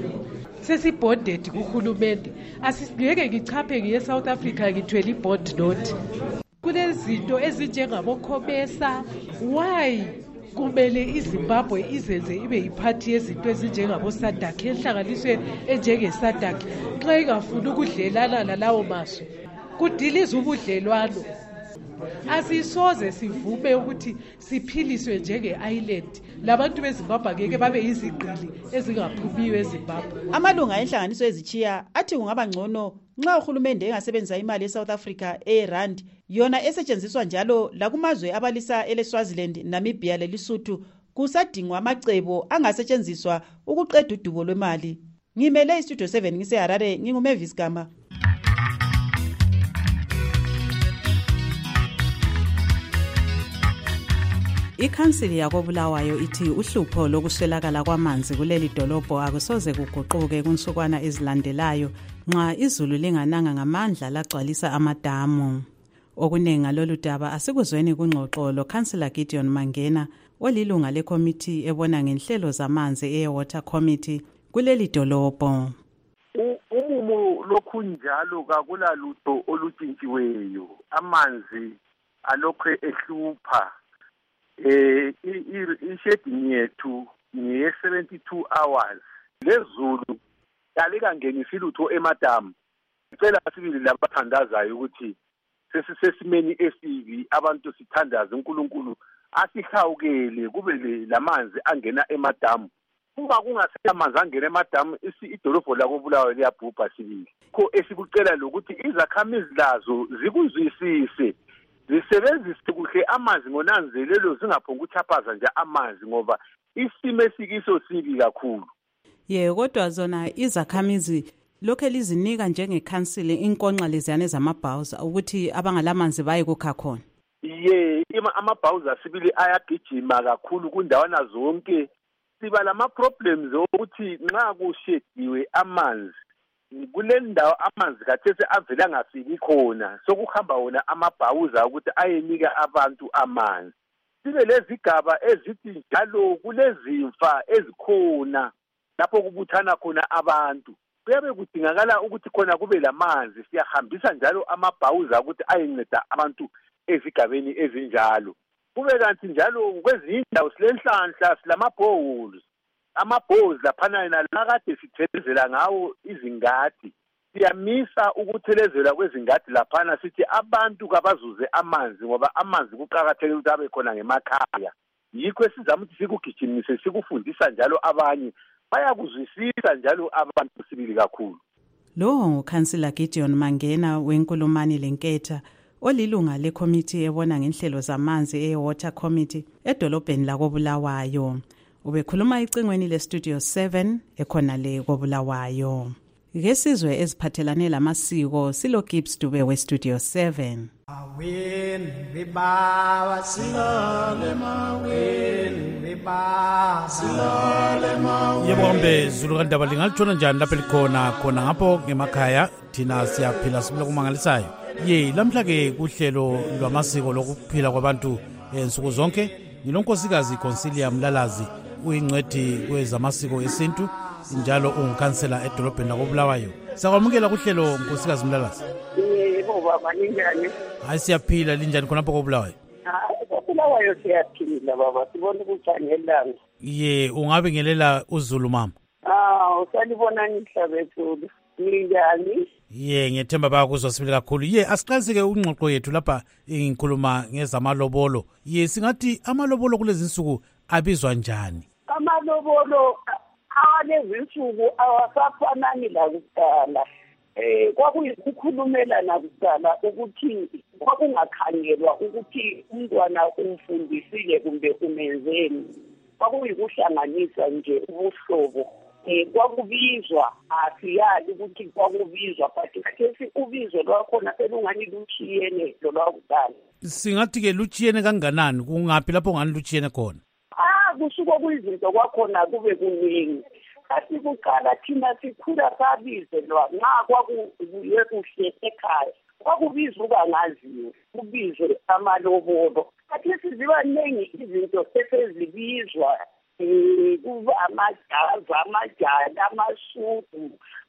sesibonded kuhulumende asingeke ngichaphe ngiye eSouth Africa ngithwele i-bond note kunezinto ezinjengabokhomesa why kumele iZimbabwe izenze ibe yiphathi yezinto ezinjengabo-SADC enhlanganisweni enjenge-SADC xa ingafuni ukudlelana nalawo mazwe kudiliza ubudlelwano. Asisoze sivume ukuthi siphiliswe njenge-island labantu beZimbabwe ngeke babe yiziqili ezingaphumiyo eZimbabwe. Amalunga enhlanganiso ezichiya athi kungaba ngcono nxa uhulumende engasebenzisa imali eSouth Africa eRand yona esetshenziswa njalo lakumazwe abalisa eleSwaziland, Namibia leLesotho kusadingwa amacebo angasetshenziswa ukuqeda udubo lwemali. Ngimele iStudio seven ngiseHarare nginguMavis Gama. Ikhansili yakobulawayo ithi uhlupho lokuswelakala kwamanzi kuleli dolobho akusoze kuguquke kunsukwana ezilandelayo nxa izulu lingananga ngamandla lagcwalisa amadamu. Okuningi ngalolu daba asikuzweni kungxoxo lo Councillor Gideon Mangena olilunga lekomiti ebona ngenhlelo zamanzi eWater Committee kuleli dolobho. Umumo lokhu njalo kakulalutho olutshintshiweyo amanzi alokho ehlupha. Eh i-schedule yethu ngiye seventy-two hours lezulu alikangeni silutho emadamu. Icela sibili labathandazayo ukuthi sesisesimeni esibi abantu sithandaza uNkulunkulu asihawukele kube lamanzi angena emadamu. Uma kungaseyamanzi angena emadamu idolobho lakobulawayo liyabhubha sibili. Kho esikucela lokuthi izakhamizi lazo zikuzwisise zisebenzise kuhle amanzi ngonanzelelo zingaphonga ukuthaphaza nje amanzi ngoba isimo esikiso sibi kakhulu. Ye kodwa zona izakhamizi lokho elizinika njengekhansili inkonxa leziyane zamabhawuza ukuthi abangalamanzi baye kukha khona. ye amabhawuzi asibili ayagijima kakhulu kundawana zonke. Siba lama-problems okuthi nxa kushediwe amanzi kule ndawo amanzi kathese avela ngafiki khona sokuhamba wona amabhawuza ukuthi ayenika abantu amanzi. Sibe lezigaba ezithi njalo kulezimfa ezikhona lapho kubuthana khona abantu. Kuyabe kudingakala ukuthi khona kube lamanzi, siyahambisa njalo amabhawuza ukuthi ayenceda abantu ezigabeni ezinjalo. Kube kanti njalo kwezinye indawo silenhlanhla silama-boreholes. Ama-boreholes laphana nalakade sithelezela ngawo izingadi. Siyamisa ukuthelezela kwezingadi laphana sithi abantu kabazuze amanzi ngoba amanzi kuqakathekile ukuthi abe khona ngemakhaya. Yikho esizama ukuthi sikugijimise sikufundisa njalo abanye bayakuzwisisa njalo abantu sibili kakhulu. Lo ngukhansila Gideon Mangena wenkulumani lenketha olilunga lekomiti ebona ngenhlelo zamanzi e-Water Committee edolobheni lakoBulawayo. Ubekhuluma icingweni le-Studio seven ekhona le koBulawayo. Ngesizwe eziphathelane lamasiko silo Gibbs Dube we-Studio seven. Awen riba silale mawen riba silale mawen. Yebo kambe Zulu kandaba lingalithona njani lapho likhona khona ngapho ngemakhaya thina siyaphila sibile kumangalisayo. Ye lamhla ke kuhlelo lwamasiko lokuphila kwabantu ensuku zonke ngilonkosikazi Consilia Mlalazi uyingcwethi kwezamasiko esintu njalo ungukhansela edolobheni lakoBulawayo. Sakwamukela kuhlelo nkosikazi Mlalazi. Yebo baba linjani? Hayi siyaphila linjani khonapho koBulawayo? Hayi koBulawayo siyaphila baba sibona ukujangelana. Ye ungabe ngelela uZulu mama? Ah usalibona nihlabethulu. Linjani? Ye ngiyethemba bayakuzwa sibili kakhulu. Ye asiqaliseke ungxoxo yethu lapha ngikhuluma ngezamalobolo. Ye singathi amalobolo kulezi insuku abizwa njani? Amalobolo awalezi insuku awasafanani lakuqala. Eh kwakuyikukhulumelana kuqala ukuthi kwakungakhangelwa ukuthi umntwana umfundisile kumbe umenzeni. Kwakuyikuhlanganisa nje ubuhlobo. Eh kwakubizwa asiyazi ukuthi kwakubizwa but kathesi ubizo lwakhona selungani luchiyene lolwakuqala. Singathi ke luchiyene kanganani kungaphi lapho ngani luchiyene khona? Ah kusuka kuyizinto kwakhona kube kuningi. Kathi kuqala thina sikhula sabizelwa nxa kwakubuye kuhle ekhaya. Kwakubizwa kangaziwe kubizwe amalobolo. Kathesi ziba ningi izinto esezibizwa kuba amajazi amajali amasudu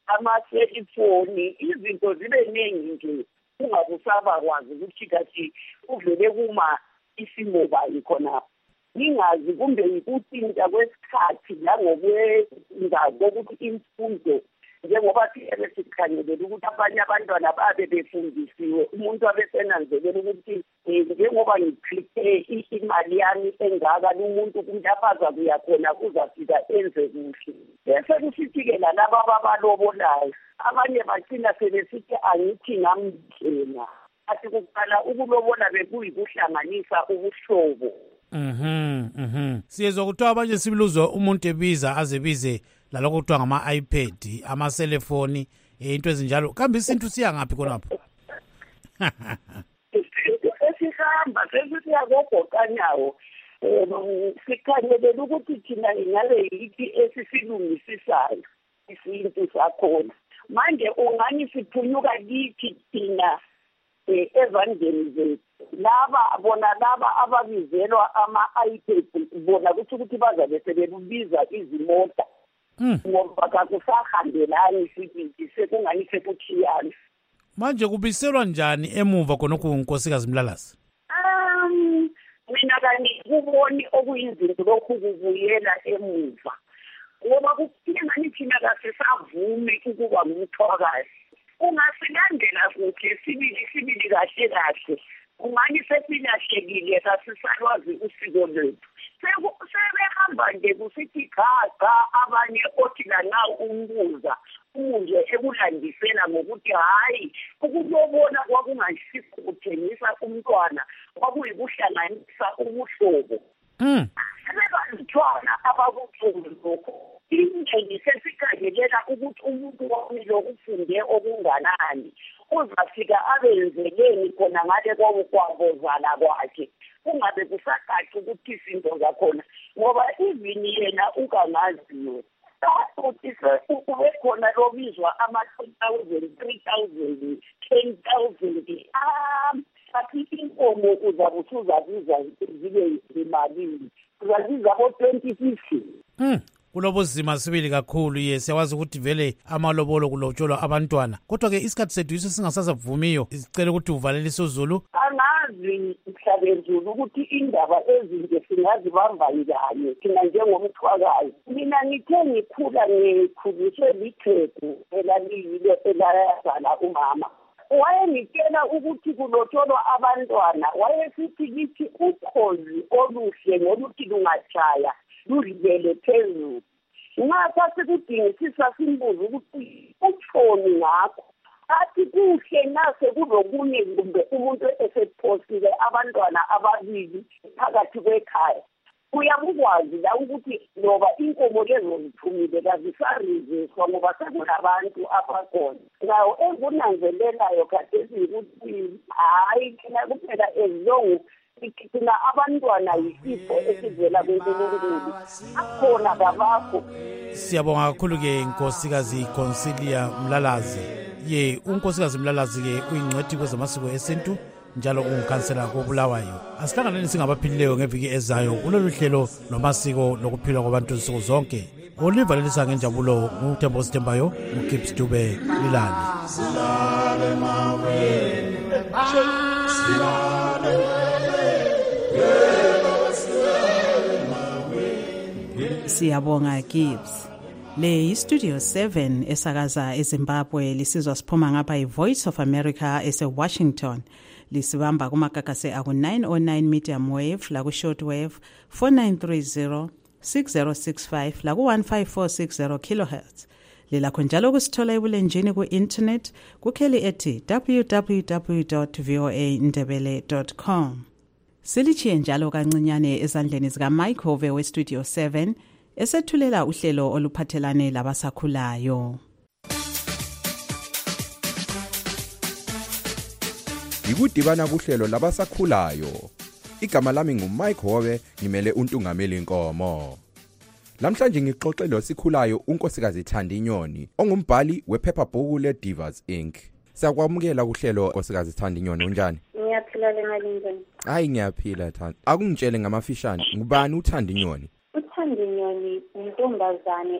amaselifoni izinto zibe ningi nje ungabusaba kwazi ukuthi kathi uvele kuma isimo bayi khona ningazi kumbe ukuthinta kwesikhathi langokwenza ukuthi imfundo njengoba siyabe sikhangelele ukuthi abanye abantwana babe befundisiwe umuntu abesenanzelela ukuthi njengoba ngikhiphe imali yami engaka umuntu kumntafaza kuyakhona kuzafika enze kuhle bese kusithi-ke lalaba ababalobolayo abanye bagcina sebesithi angithi ngamdlena athi kuqala ukulobola bekuyikuhlanganisa ubuhlobo. Mhm mhm siyezwa kuthiwa abanye sibiluzwa umuntu ebiza azebize lalokho kuthiwa ngama-iPad amaselefoni into ezinjalo kambe isintu siya ngaphi khonapho? Esihamba sesiyagogokanyawo sikhanyelela ukuthi thina ingabe yithi esisilungisisayo isintu sakhona manje ungani siphunyuka kithi thina ezandleni zethu laba bona laba ababizelwa ama-iPad bona kuthi ukuthi bazabe sebebiza izimota ngoba kakusahambelani sibizi sekungani sekuthiyana. Manje kubiselwa njani emuva khonokho unkosikazi Mlalazi? Um mina kanikuboni okuyizinto lokhu kubuyela emuva ngoba kuphingani thina kasisavume ukuba ngumthwakazi ungasilandela kuhle sibili sibili kahle kahle ungani sesilahlekile kasisalwazi usiko lwethu sebehamba nje kusithi gaga abanye othi lana umbuza umuzwe ekulandisela ngokuthi hayi ukubona kwakungayisikho kuthengisa umntwana kwakuyikuhlanganisa ubuhlobo. Mm. Sebazithwana abakuthunga lokho injeni sesikhangelela ukuthi umuntu wami lokufunde okunganani uzafika abenzeleni khona ngale kokukwambozana kwakhe kungabe kusagaci ukuthi izinto zakhona ngoba even yena ukangaziwe ukuthi kube khona lobizwa ama-two thousand three thousand ten thousand um bathi inkomo uzabe usuzabiza zibe zimalini uzabiza bo-twenty fifty Hmm. Kulobuzima sibili kakhulu ye siyawazi ukuthi vele amalobolo kulotsholwa abantwana kodwa ke isikhathi sethu yiso singasasavumiyo sicela ukuthi uvalelise uZulu angazi mhlabezulu ukuthi indaba ezinje singazibamba njani thina njengomthwakazi mina ngithe ngikhula ngikhuliswe lithegu elaliyilo elayazala umama wayengitshela ukuthi kulotsholwa abantwana wayesithi kithi ukhozi oluhle ngoluthi lungatshaya ludlele phezulu nxa sasikudingisisa simbuza ukuthi utshoni ngakho athi kuhle nase kulokunye kumbe umuntu esephosile abantwana ababili phakathi kwekhaya uyakukwazi la ukuthi ngoba inkomo lezo ziphumile kazisariziswa ngoba sekunabantu abakhona ngawo engunanzelelayo khathesi ukuthi hayi thina kuphela ezilongu thina abantwana yisipho esivela kuNkulunkulu akhona kabakho. Siyabonga kakhulu-ke inkosikazi Consilia Mlalazi. Ye unkosikazi Mlalazi-ke uyingcwethi kwezamasiko esintu njalo ungukhansela koBulawayo. Asihlanganeni singabaphilileyo ngeviki ezayo kulolu hlelo lwamasiko lokuphila kwabantu nsuku zonke. Olivalelisa ngenjabulo nguTembo Sitembayo, uKips Dube Lilani. Silale maweni, silale Siyabonga Gibbs. Le iStudio seven esakaza eZimbabwe lisizwa siphuma ngapha iVoice of America eseWashington. Lisibamba kumakakase aku nine oh nine medium wave la ku short wave four nine three zero six zero six five la ku one five four six zero kilohertz. Lela kunjalo kusithola ebulenjini ku internet kukheli ethi w w w dot voa ndebele dot com. Silichiye njalo kancinyane ezandleni zika Mike Hove we Studio seven esethulela uhlelo oluphathelane labasakhulayo. Ikudibana kuhlelo labasakhulayo. Igama lami nguMike Hove ngimele untungameli Nkomo. Lamhlanje ngixoxe lo sikhulayo unkosikazi Thandinyoni ongumbhali wephephabhuku leDivas Incorporated. Siyakwamukela kuhlelo nkosikazi Thandinyoni unjani? Ngiyaphila lengalinjani. Hayi ngiyaphila Thandi. Akungitshele ngamafishane ngubani uThandinyoni? uThandinyoni intombazane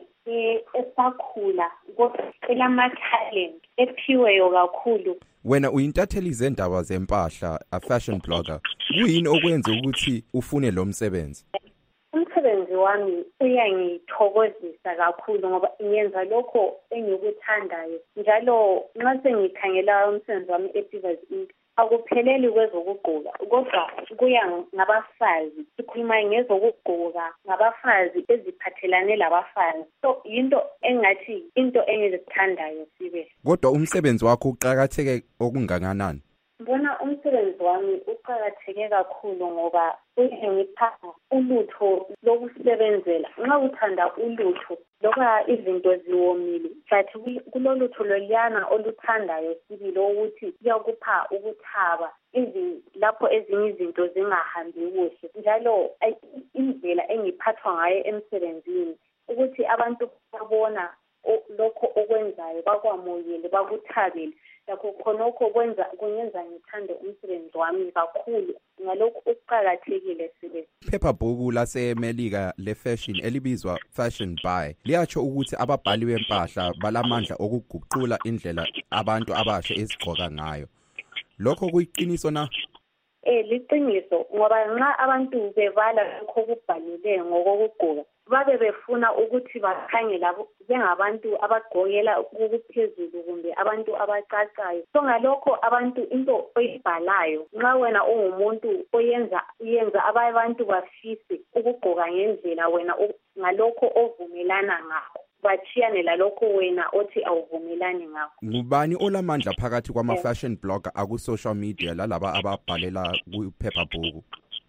esakhula kodwa elama talent ephiweyo kakhulu. Wena uyintatheli zendaba zempahla, a fashion blogger. Kuyini okwenza ukuthi ufune lo msebenzi? Umsebenzi wami uyangithokozisa kakhulu ngoba ngiyenza lokho engikuthandayo. Njalo nxa sengikhangela umsebenzi wami eDivas Incorporated akupheleli kwezokugqoka kodwa kuya ngabafazi. Sikhuluma ngezokugqoka ngabafazi eziphathelane labafazi. So into engathi into engizithandayo sibe. Kodwa umsebenzi wakho uqhakatheke okungakanani? Mbona umsebenzi wami uqhakatheke kakhulu ngoba uyangipha ulutho lokusebenzela. Nxa uthanda ulutho loba izinto ziwomile but kulolutho loliyana oluthandayo sibili ukuthi kuyakupha ukuthaba izi lapho ezinye izinto zingahambi kuhle. Njalo indlela engiphathwa ngayo emsebenzini ukuthi abantu babona lokho okwenzayo bakwamukele bakuthabele. Lakho khonokho kwenza kunyenza ngithande umsebenzi wami kakhulu ngalokho ukuqhakathekile sibe. Phephabhuku laseMelika le-fashion elibizwa Fashion Buy liyatsho ukuthi ababhali bempahla balamandla okuguqula indlela abantu abasha ezigqoka ngayo. Lokho kuyiqiniso na? Eh liqiniso ngoba nxa abantu bebala lokho kubhalile ngokugqoka babe befuna ukuthi bakhangela njengabantu abagqokela ukuphezulu kumbe abantu abacacayo. So ngalokho abantu into oyibhalayo nxa wena ungumuntu oyenza yenza abantu bafise ukugqoka ngendlela wena ngalokho ovumelana ngakho bachiyane lalokho wena othi awuvumelani ngakho. Ngubani olamandla phakathi kwama fashion blogger aku social media lalaba ababhalela kuphephabhuku?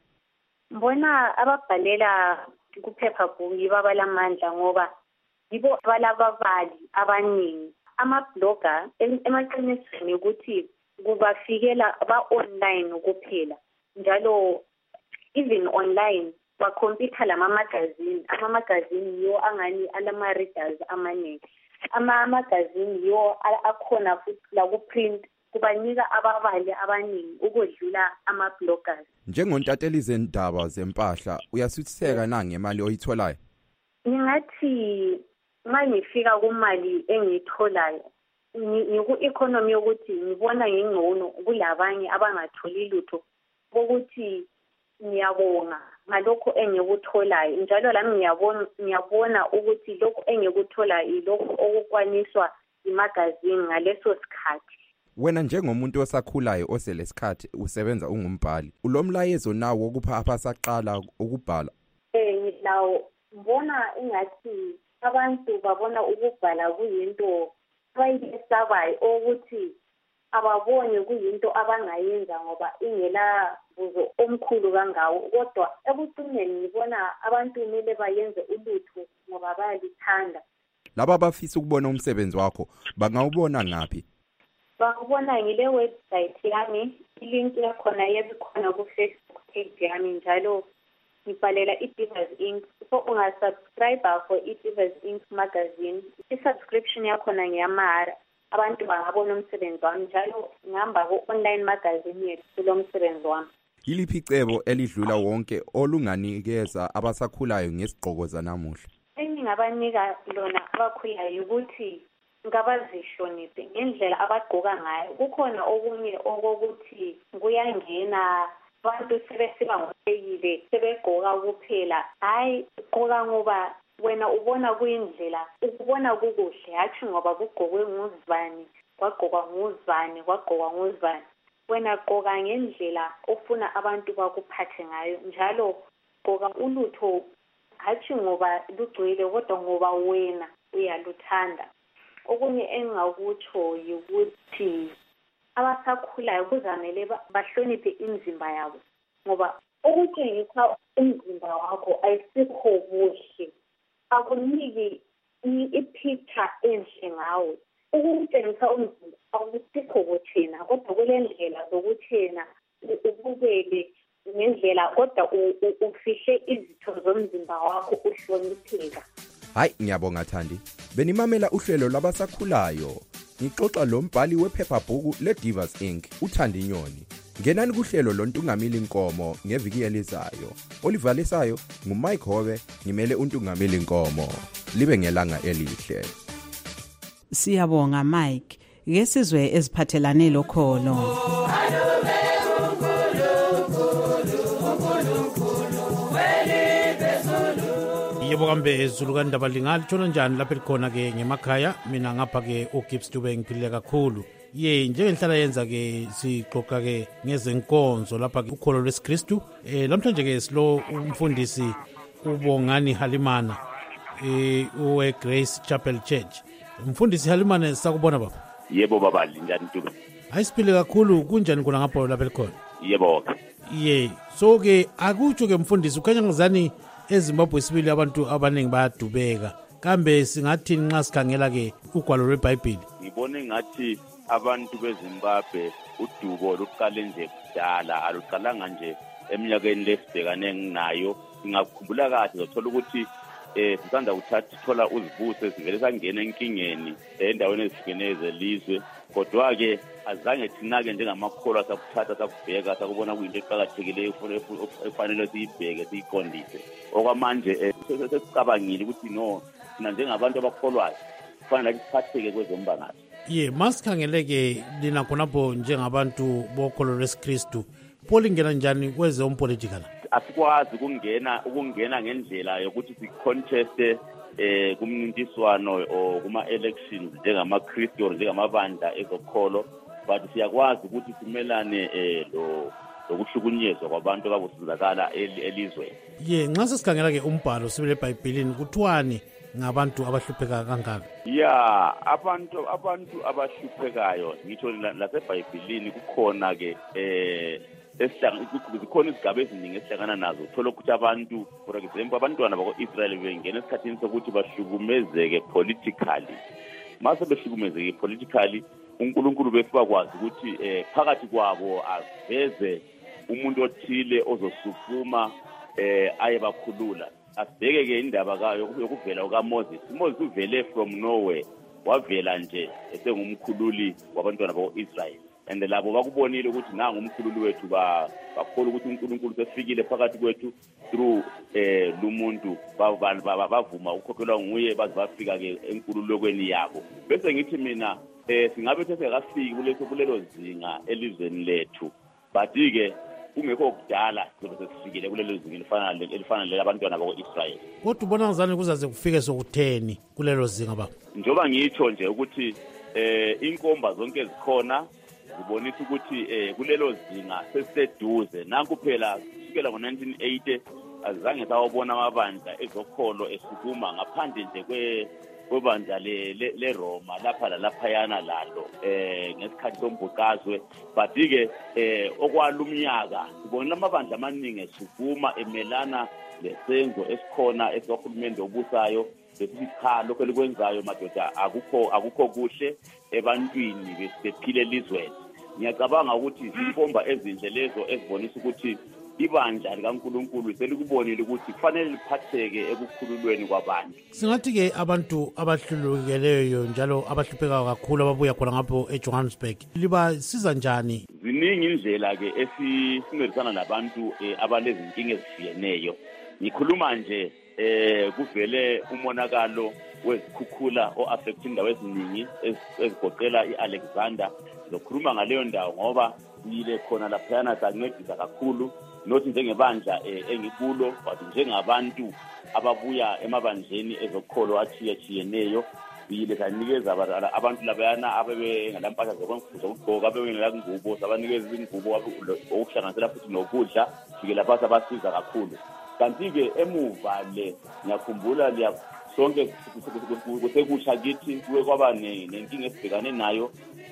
Mbona ababhalela kuphephabhuku yibo abalamandla ngoba yibo abalababali abaningi ama-blogger emaqinisweni ukuthi kubafikela ba-online kuphela njalo even online bakhompyutha lama-magazine ama-magazine yiwo angani alama-readers amaningi ama-magazine yiwo akhona futhi la ku-print kubanika ababali abaningi ukodlula ama-bloggers. Njengontateli zendaba zempahla uyasuthiseka na ngemali oyitholayo? Ngingathi uma ngifika kumali engiyitholayo ngiku-economy yokuthi ngibona ngingcono kulabanye abangatholi lutho ukuthi ngiyabonga ngalokho engikutholayo njalo lami ngiyabona ngiyabona ukuthi lokho engikutholayo yilokho okukwaniswa imagazini ngaleso sikhathi. Wena njengomuntu osakhulayo oselesikhathi usebenza ungumbhali ulomlayezo nawo wokupha abasaqala ukubhala? Eh ngilawo mbona ingathi abantu babona ukubhala kuyinto abayisabayo ukuthi ababone kuyinto abangayenza ngoba ingela buzo omkhulu kangawo kodwa ebucingeni ngibona abantu kumele bayenze ulutho ngoba bayalithanda. Laba abafisa ukubona umsebenzi wakho bangawubona ngaphi? Bangabona ngile website yami ilink yakhona yebikhona ku Facebook page yami njalo ngibhalela iDivas Inc. So ungasubscribe for iDivas Inc magazine. I-subscription yakhona ngiyamahara. Abantu bangabona umsebenzi wami njalo ngihamba ku-online magazine yethu kulo msebenzi wami. Yiliphi icebo elidlula wonke olunganikeza abasakhulayo ngesigqoko zanamuhla? Engingabanika lona abakhulayo ukuthi ngabazishonise ngendlela abagqoka ngayo. Kukhona okunye okokuthi kuyangena abantu sebesiba ngohlekile sebegqoka kuphela hayi gqoka ngoba wena ubona kuyindlela ukubona kukuhle hathi ngoba kugqokwe nguzibani kwagqokwa nguzibani kwagqokwa nguzibani. Wena gqoka ngendlela ofuna abantu bakuphathe ngayo njalo gqoka ulutho hathi ngoba lugcwele kodwa ngoba wena uyaluthanda. Okunye engingakutsho ukuthi abasakhulayo kuzamele bahloniphe imizimba yabo ngoba ukutshengisa umzimba wakho ayisikho kuhle akuniki ipicture enhle ngawe. Ukutshengisa umzimba akusikho kuthina kodwa kule ndlela zokuthina ubukele ngendlela kodwa ufihle izitho zomzimba wakho uhlonipheka. Hayi ngiyabonga Thandi. Benimamela uhlelo labasakhulayo. Ngixoxa lo mbhali wephephabhuku leDivas Incorporated uThandi Nyoni. Ngenani kuhlelo loNtungamili Nkomo ngeviki elizayo. Olivalisayo nguMike Hobe ngimele uNtungamili Nkomo. Libe ngelanga elihle. Siyabonga Mike. Ngesizwe eziphathelane lokholo. Yebo kambe ezulu kandaba lingatshona njani lapha likhona ke ngemakhaya mina ngapha ke uGibbs Dube ngiphile kakhulu. Ye njengenhlala yenza ke sixoxa ke ngezenkonzo lapha ke ukholo lwesikristu. Eh namhlanje ke silo umfundisi uBongani Halimana eh uwe Grace Chapel Church. Umfundisi Halimana sakubona baba. Yebo baba linjani Dube? Ayisiphile kakhulu kunjani khona ngapha lapha likhona? Yebo. Ye so ke akutsho ke mfundisi ukhanya ngizani eZimbabwe sibili abantu abaningi bayadubeka kambe singathi nxa sikhangela ke ugwalo lweBhayibheli ngibone ngathi abantu beZimbabwe udubo luqale nje kudala aluqalanga nje eminyakeni lesibhekane nginayo ngakhumbula kahle ngothola ukuthi eh sisanda kuthatha thola uzibuse sivele sangena enkingeni endaweni ezihlukeneyo zelizwe kodwa ke azange thina-ke njengamakholwa sakuthatha sakubheka sakubona kuyinto eqakathekileyo efanele siyibheke siyiqondise okwamanje sesicabangile ukuthi no thina njengabantu abakholwayo kufanele lathi siphatheke kwezombangazwe. ye masikhangeleke lina khonapho njengabantu bokholo lwesikristu polingena njani kwezompolitical? Asikwazi ukungena ukungena ngendlela yokuthi siconteste eh kumncintiswano o kuma elections njengamakristu or njengamabandla ezokholo but siyakwazi ukuthi simelane eh lo lokuhlukunyezwa kwabantu abakusizakala elizweni. ye nxa sesikhangela ke umbhalo sibele eBhayibhelini kuthiwani ngabantu abahlupheka kangaka? ya abantu abantu abahluphekayo ngitho laseBhayibhelini kukhona ke eh zikhona izigaba eziningi esihlangana nazo uthola ukuthi abantu for example abantwana bako-Israyeli bengena esikhathini sokuthi bahlukumezeke politically mase behlukumezeke politically uNkulunkulu befika kwazi ukuthi eh phakathi kwabo aveze umuntu othile ozosukuma eh aye bakhulula. Asibheke ke indaba kayo yokuvela kaMoses. Moses uvele from nowhere wavela nje esengumkhululi wabantwana bakwa-Israyeli. And labo bakubonile ukuthi nangu umkhululi wethu bakholwa ukuthi uNkulunkulu sefikile phakathi kwethu through eh lumuntu bavuma ukukhokhelwa nguye baze bafika ke enkululekweni yabo. Bese ngithi mina eh singabe sesingakafiki kuleso kulelo zinga elizweni lethu. But ke kungekho kudala sobe sesifikile kulelo zinga elifana elifana lelabantwana bakwa-Israyeli. Kodwa ubona ngizani kuzaze kufike sokutheni kulelo zinga baba? Njoba ngitsho nje ukuthi eh inkomba zonke zikhona zibonisa ukuthi eh kulelo zinga sesiseduze. Nanku phela kusukela ngo-nineteen eighty azange sawubona amabandla ezokholo esukuma ngaphandle nje kwe kwebandla le le Roma lapha laphayana lalo eh ngesikhathi sombhuqazwe. But ke eh okwalumnyaka sibona amabandla amaningi esukuma emelana lesenzo esikhona esohulumende obusayo besithi cha lokho elikwenzayo madoda akukho akukho kuhle ebantwini bephile elizweni. Ngiyacabanga ukuthi izikhomba ezinhle lezo ezibonisa ukuthi ibandla likaNkulunkulu selikubonile ukuthi kufanele liphatheke ekukhululweni kwabantu. Singathi ke abantu abahlulukeleyo njalo abahlupheka kakhulu ababuya khona ngapho eJohannesburg liba siza njani? Ziningi indlela ke esincedisana nabantu abalezinkinga ezifiyeneyo. Ngikhuluma nje eh kuvele umonakalo wezikhukhula o-affect indawo eziningi ezigoqela i-Alexander. Zokhuluma ngaleyo ndawo ngoba yile khona laphayana sancedisa kakhulu nothi njengebandla engikulo but njengabantu ababuya emabandleni ezokholo achiyachiyeneyo yile sanikeza abantu labayana abebe ngalampahla zokugqoka abebe ngelakungubo sabanikeza izingubo okuhlanganisela futhi nokudla fike lapha sabasiza kakhulu. Kanti ke emuva le ngiyakhumbula liya sonke kusekusha kithi kuwe kwaba nenkinga esibhekane nayo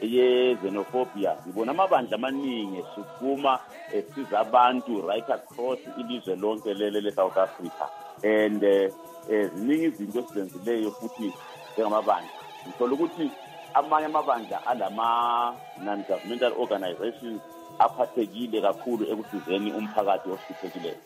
ye xenophobia. Ngibona amabandla amaningi esukuma esiza abantu right across ilizwe lonke lele le South Africa. And ziningi izinto esizenzileyo futhi njengamabandla. Ngithola ukuthi amanye amabandla alama non-governmental organizations aphathekile kakhulu ekusizeni umphakathi ohluphekileyo.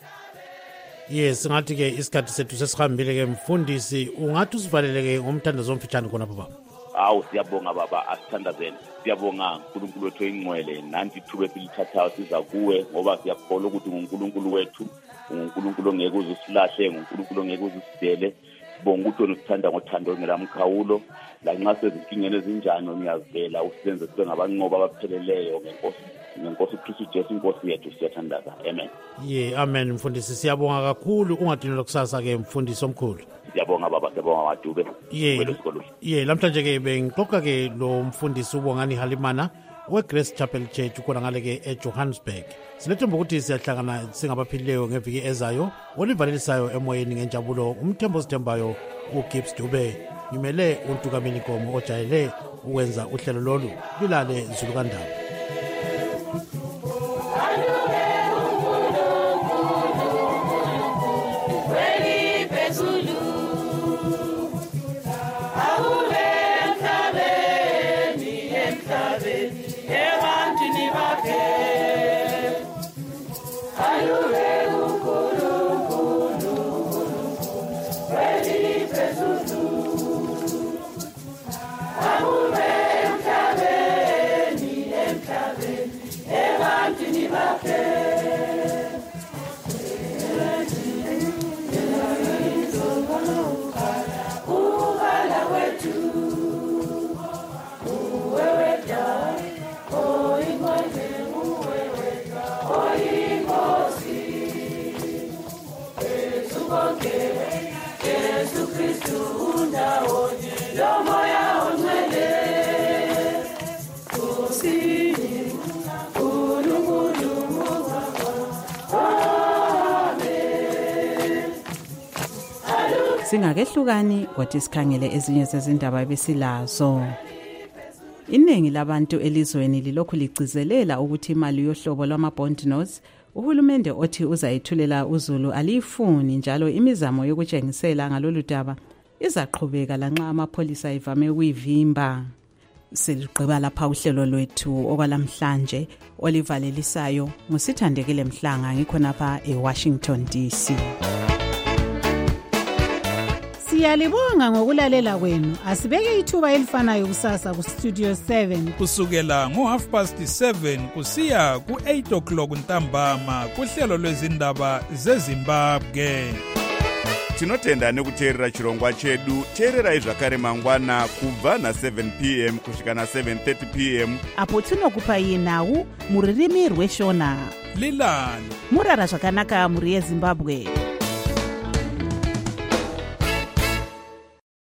Yes, ngathi ke isikhathi sethu sesihambile ke mfundisi, ungathi usivaleleke ngomthandazo omfitshane khona baba? Awu siyabonga baba, asithandazeni. Siyabonga uNkulunkulu wethu ingcwele nanti ithuba esilithathayo siza kuwe ngoba siyakholwa ukuthi nguNkulunkulu wethu, nguNkulunkulu ongeke uzusilahle, nguNkulunkulu ongeke uzusidele. Sibonga ukuthi wena usithanda ngothando ngelamkhawulo. La nxa sezinkingeni ezinjani ngiyazivela usizenze sibe ngabanqoba abapheleleyo ngenkosi. Ngenkosi uKristu Jesu inkosi yethu siyathandaza. Amen. Ye, amen mfundisi. Siyabonga kakhulu ungadinelwa kusasa ke mfundisi omkhulu. Siyabonga baba, siyabonga Madube. Ye. Ye, lamhlanje ke bengixoxa ke lo mfundisi uBongani Halimana we-Grace Chapel Church khona ngale ke eJohannesburg. Silethemba ukuthi siyahlangana singabaphilileyo ngeviki ezayo. Olivalisayo emoyeni ngenjabulo umthembo sithembayo uGibbs Dube. Ngimele uNtukameni Nkomo ojayele ukwenza uhlelo lolu lilale Zulu kaNdaba. Singakehlukani kodwa sikhangele ezinye zezindaba ebesilazo. Iningi labantu elizweni lilokhu ligcizelela ukuthi imali yohlobo lwama-bond notes uhulumende othi uzayithulela uZulu alifuni, njalo imizamo yokutshengisela ngalolu daba izaqhubeka lanxa amapholisa ivame ukuyivimba. Siligqiba lapha uhlelo lwethu okwalamhlanje olivalelisayo ngusithandekile Mhlanga ngikhonapha eWashington D C. Siyalibonga ngokulalela kwenu. Asibeke ithuba elifanayo kusasa ku Studio seven kusukela ngo half past seven kusiya ku eight o'clock ntambama kuhlelo lwezindaba zeZimbabwe. Tinotenda nekuteerera chirongwa chedu. Teererai zvakare mangwana kubva na seven p m kusvika na seven thirty p m apo tinokupai nhau muririmi rweshona. Lilani murara zvakanaka muri yeZimbabwe.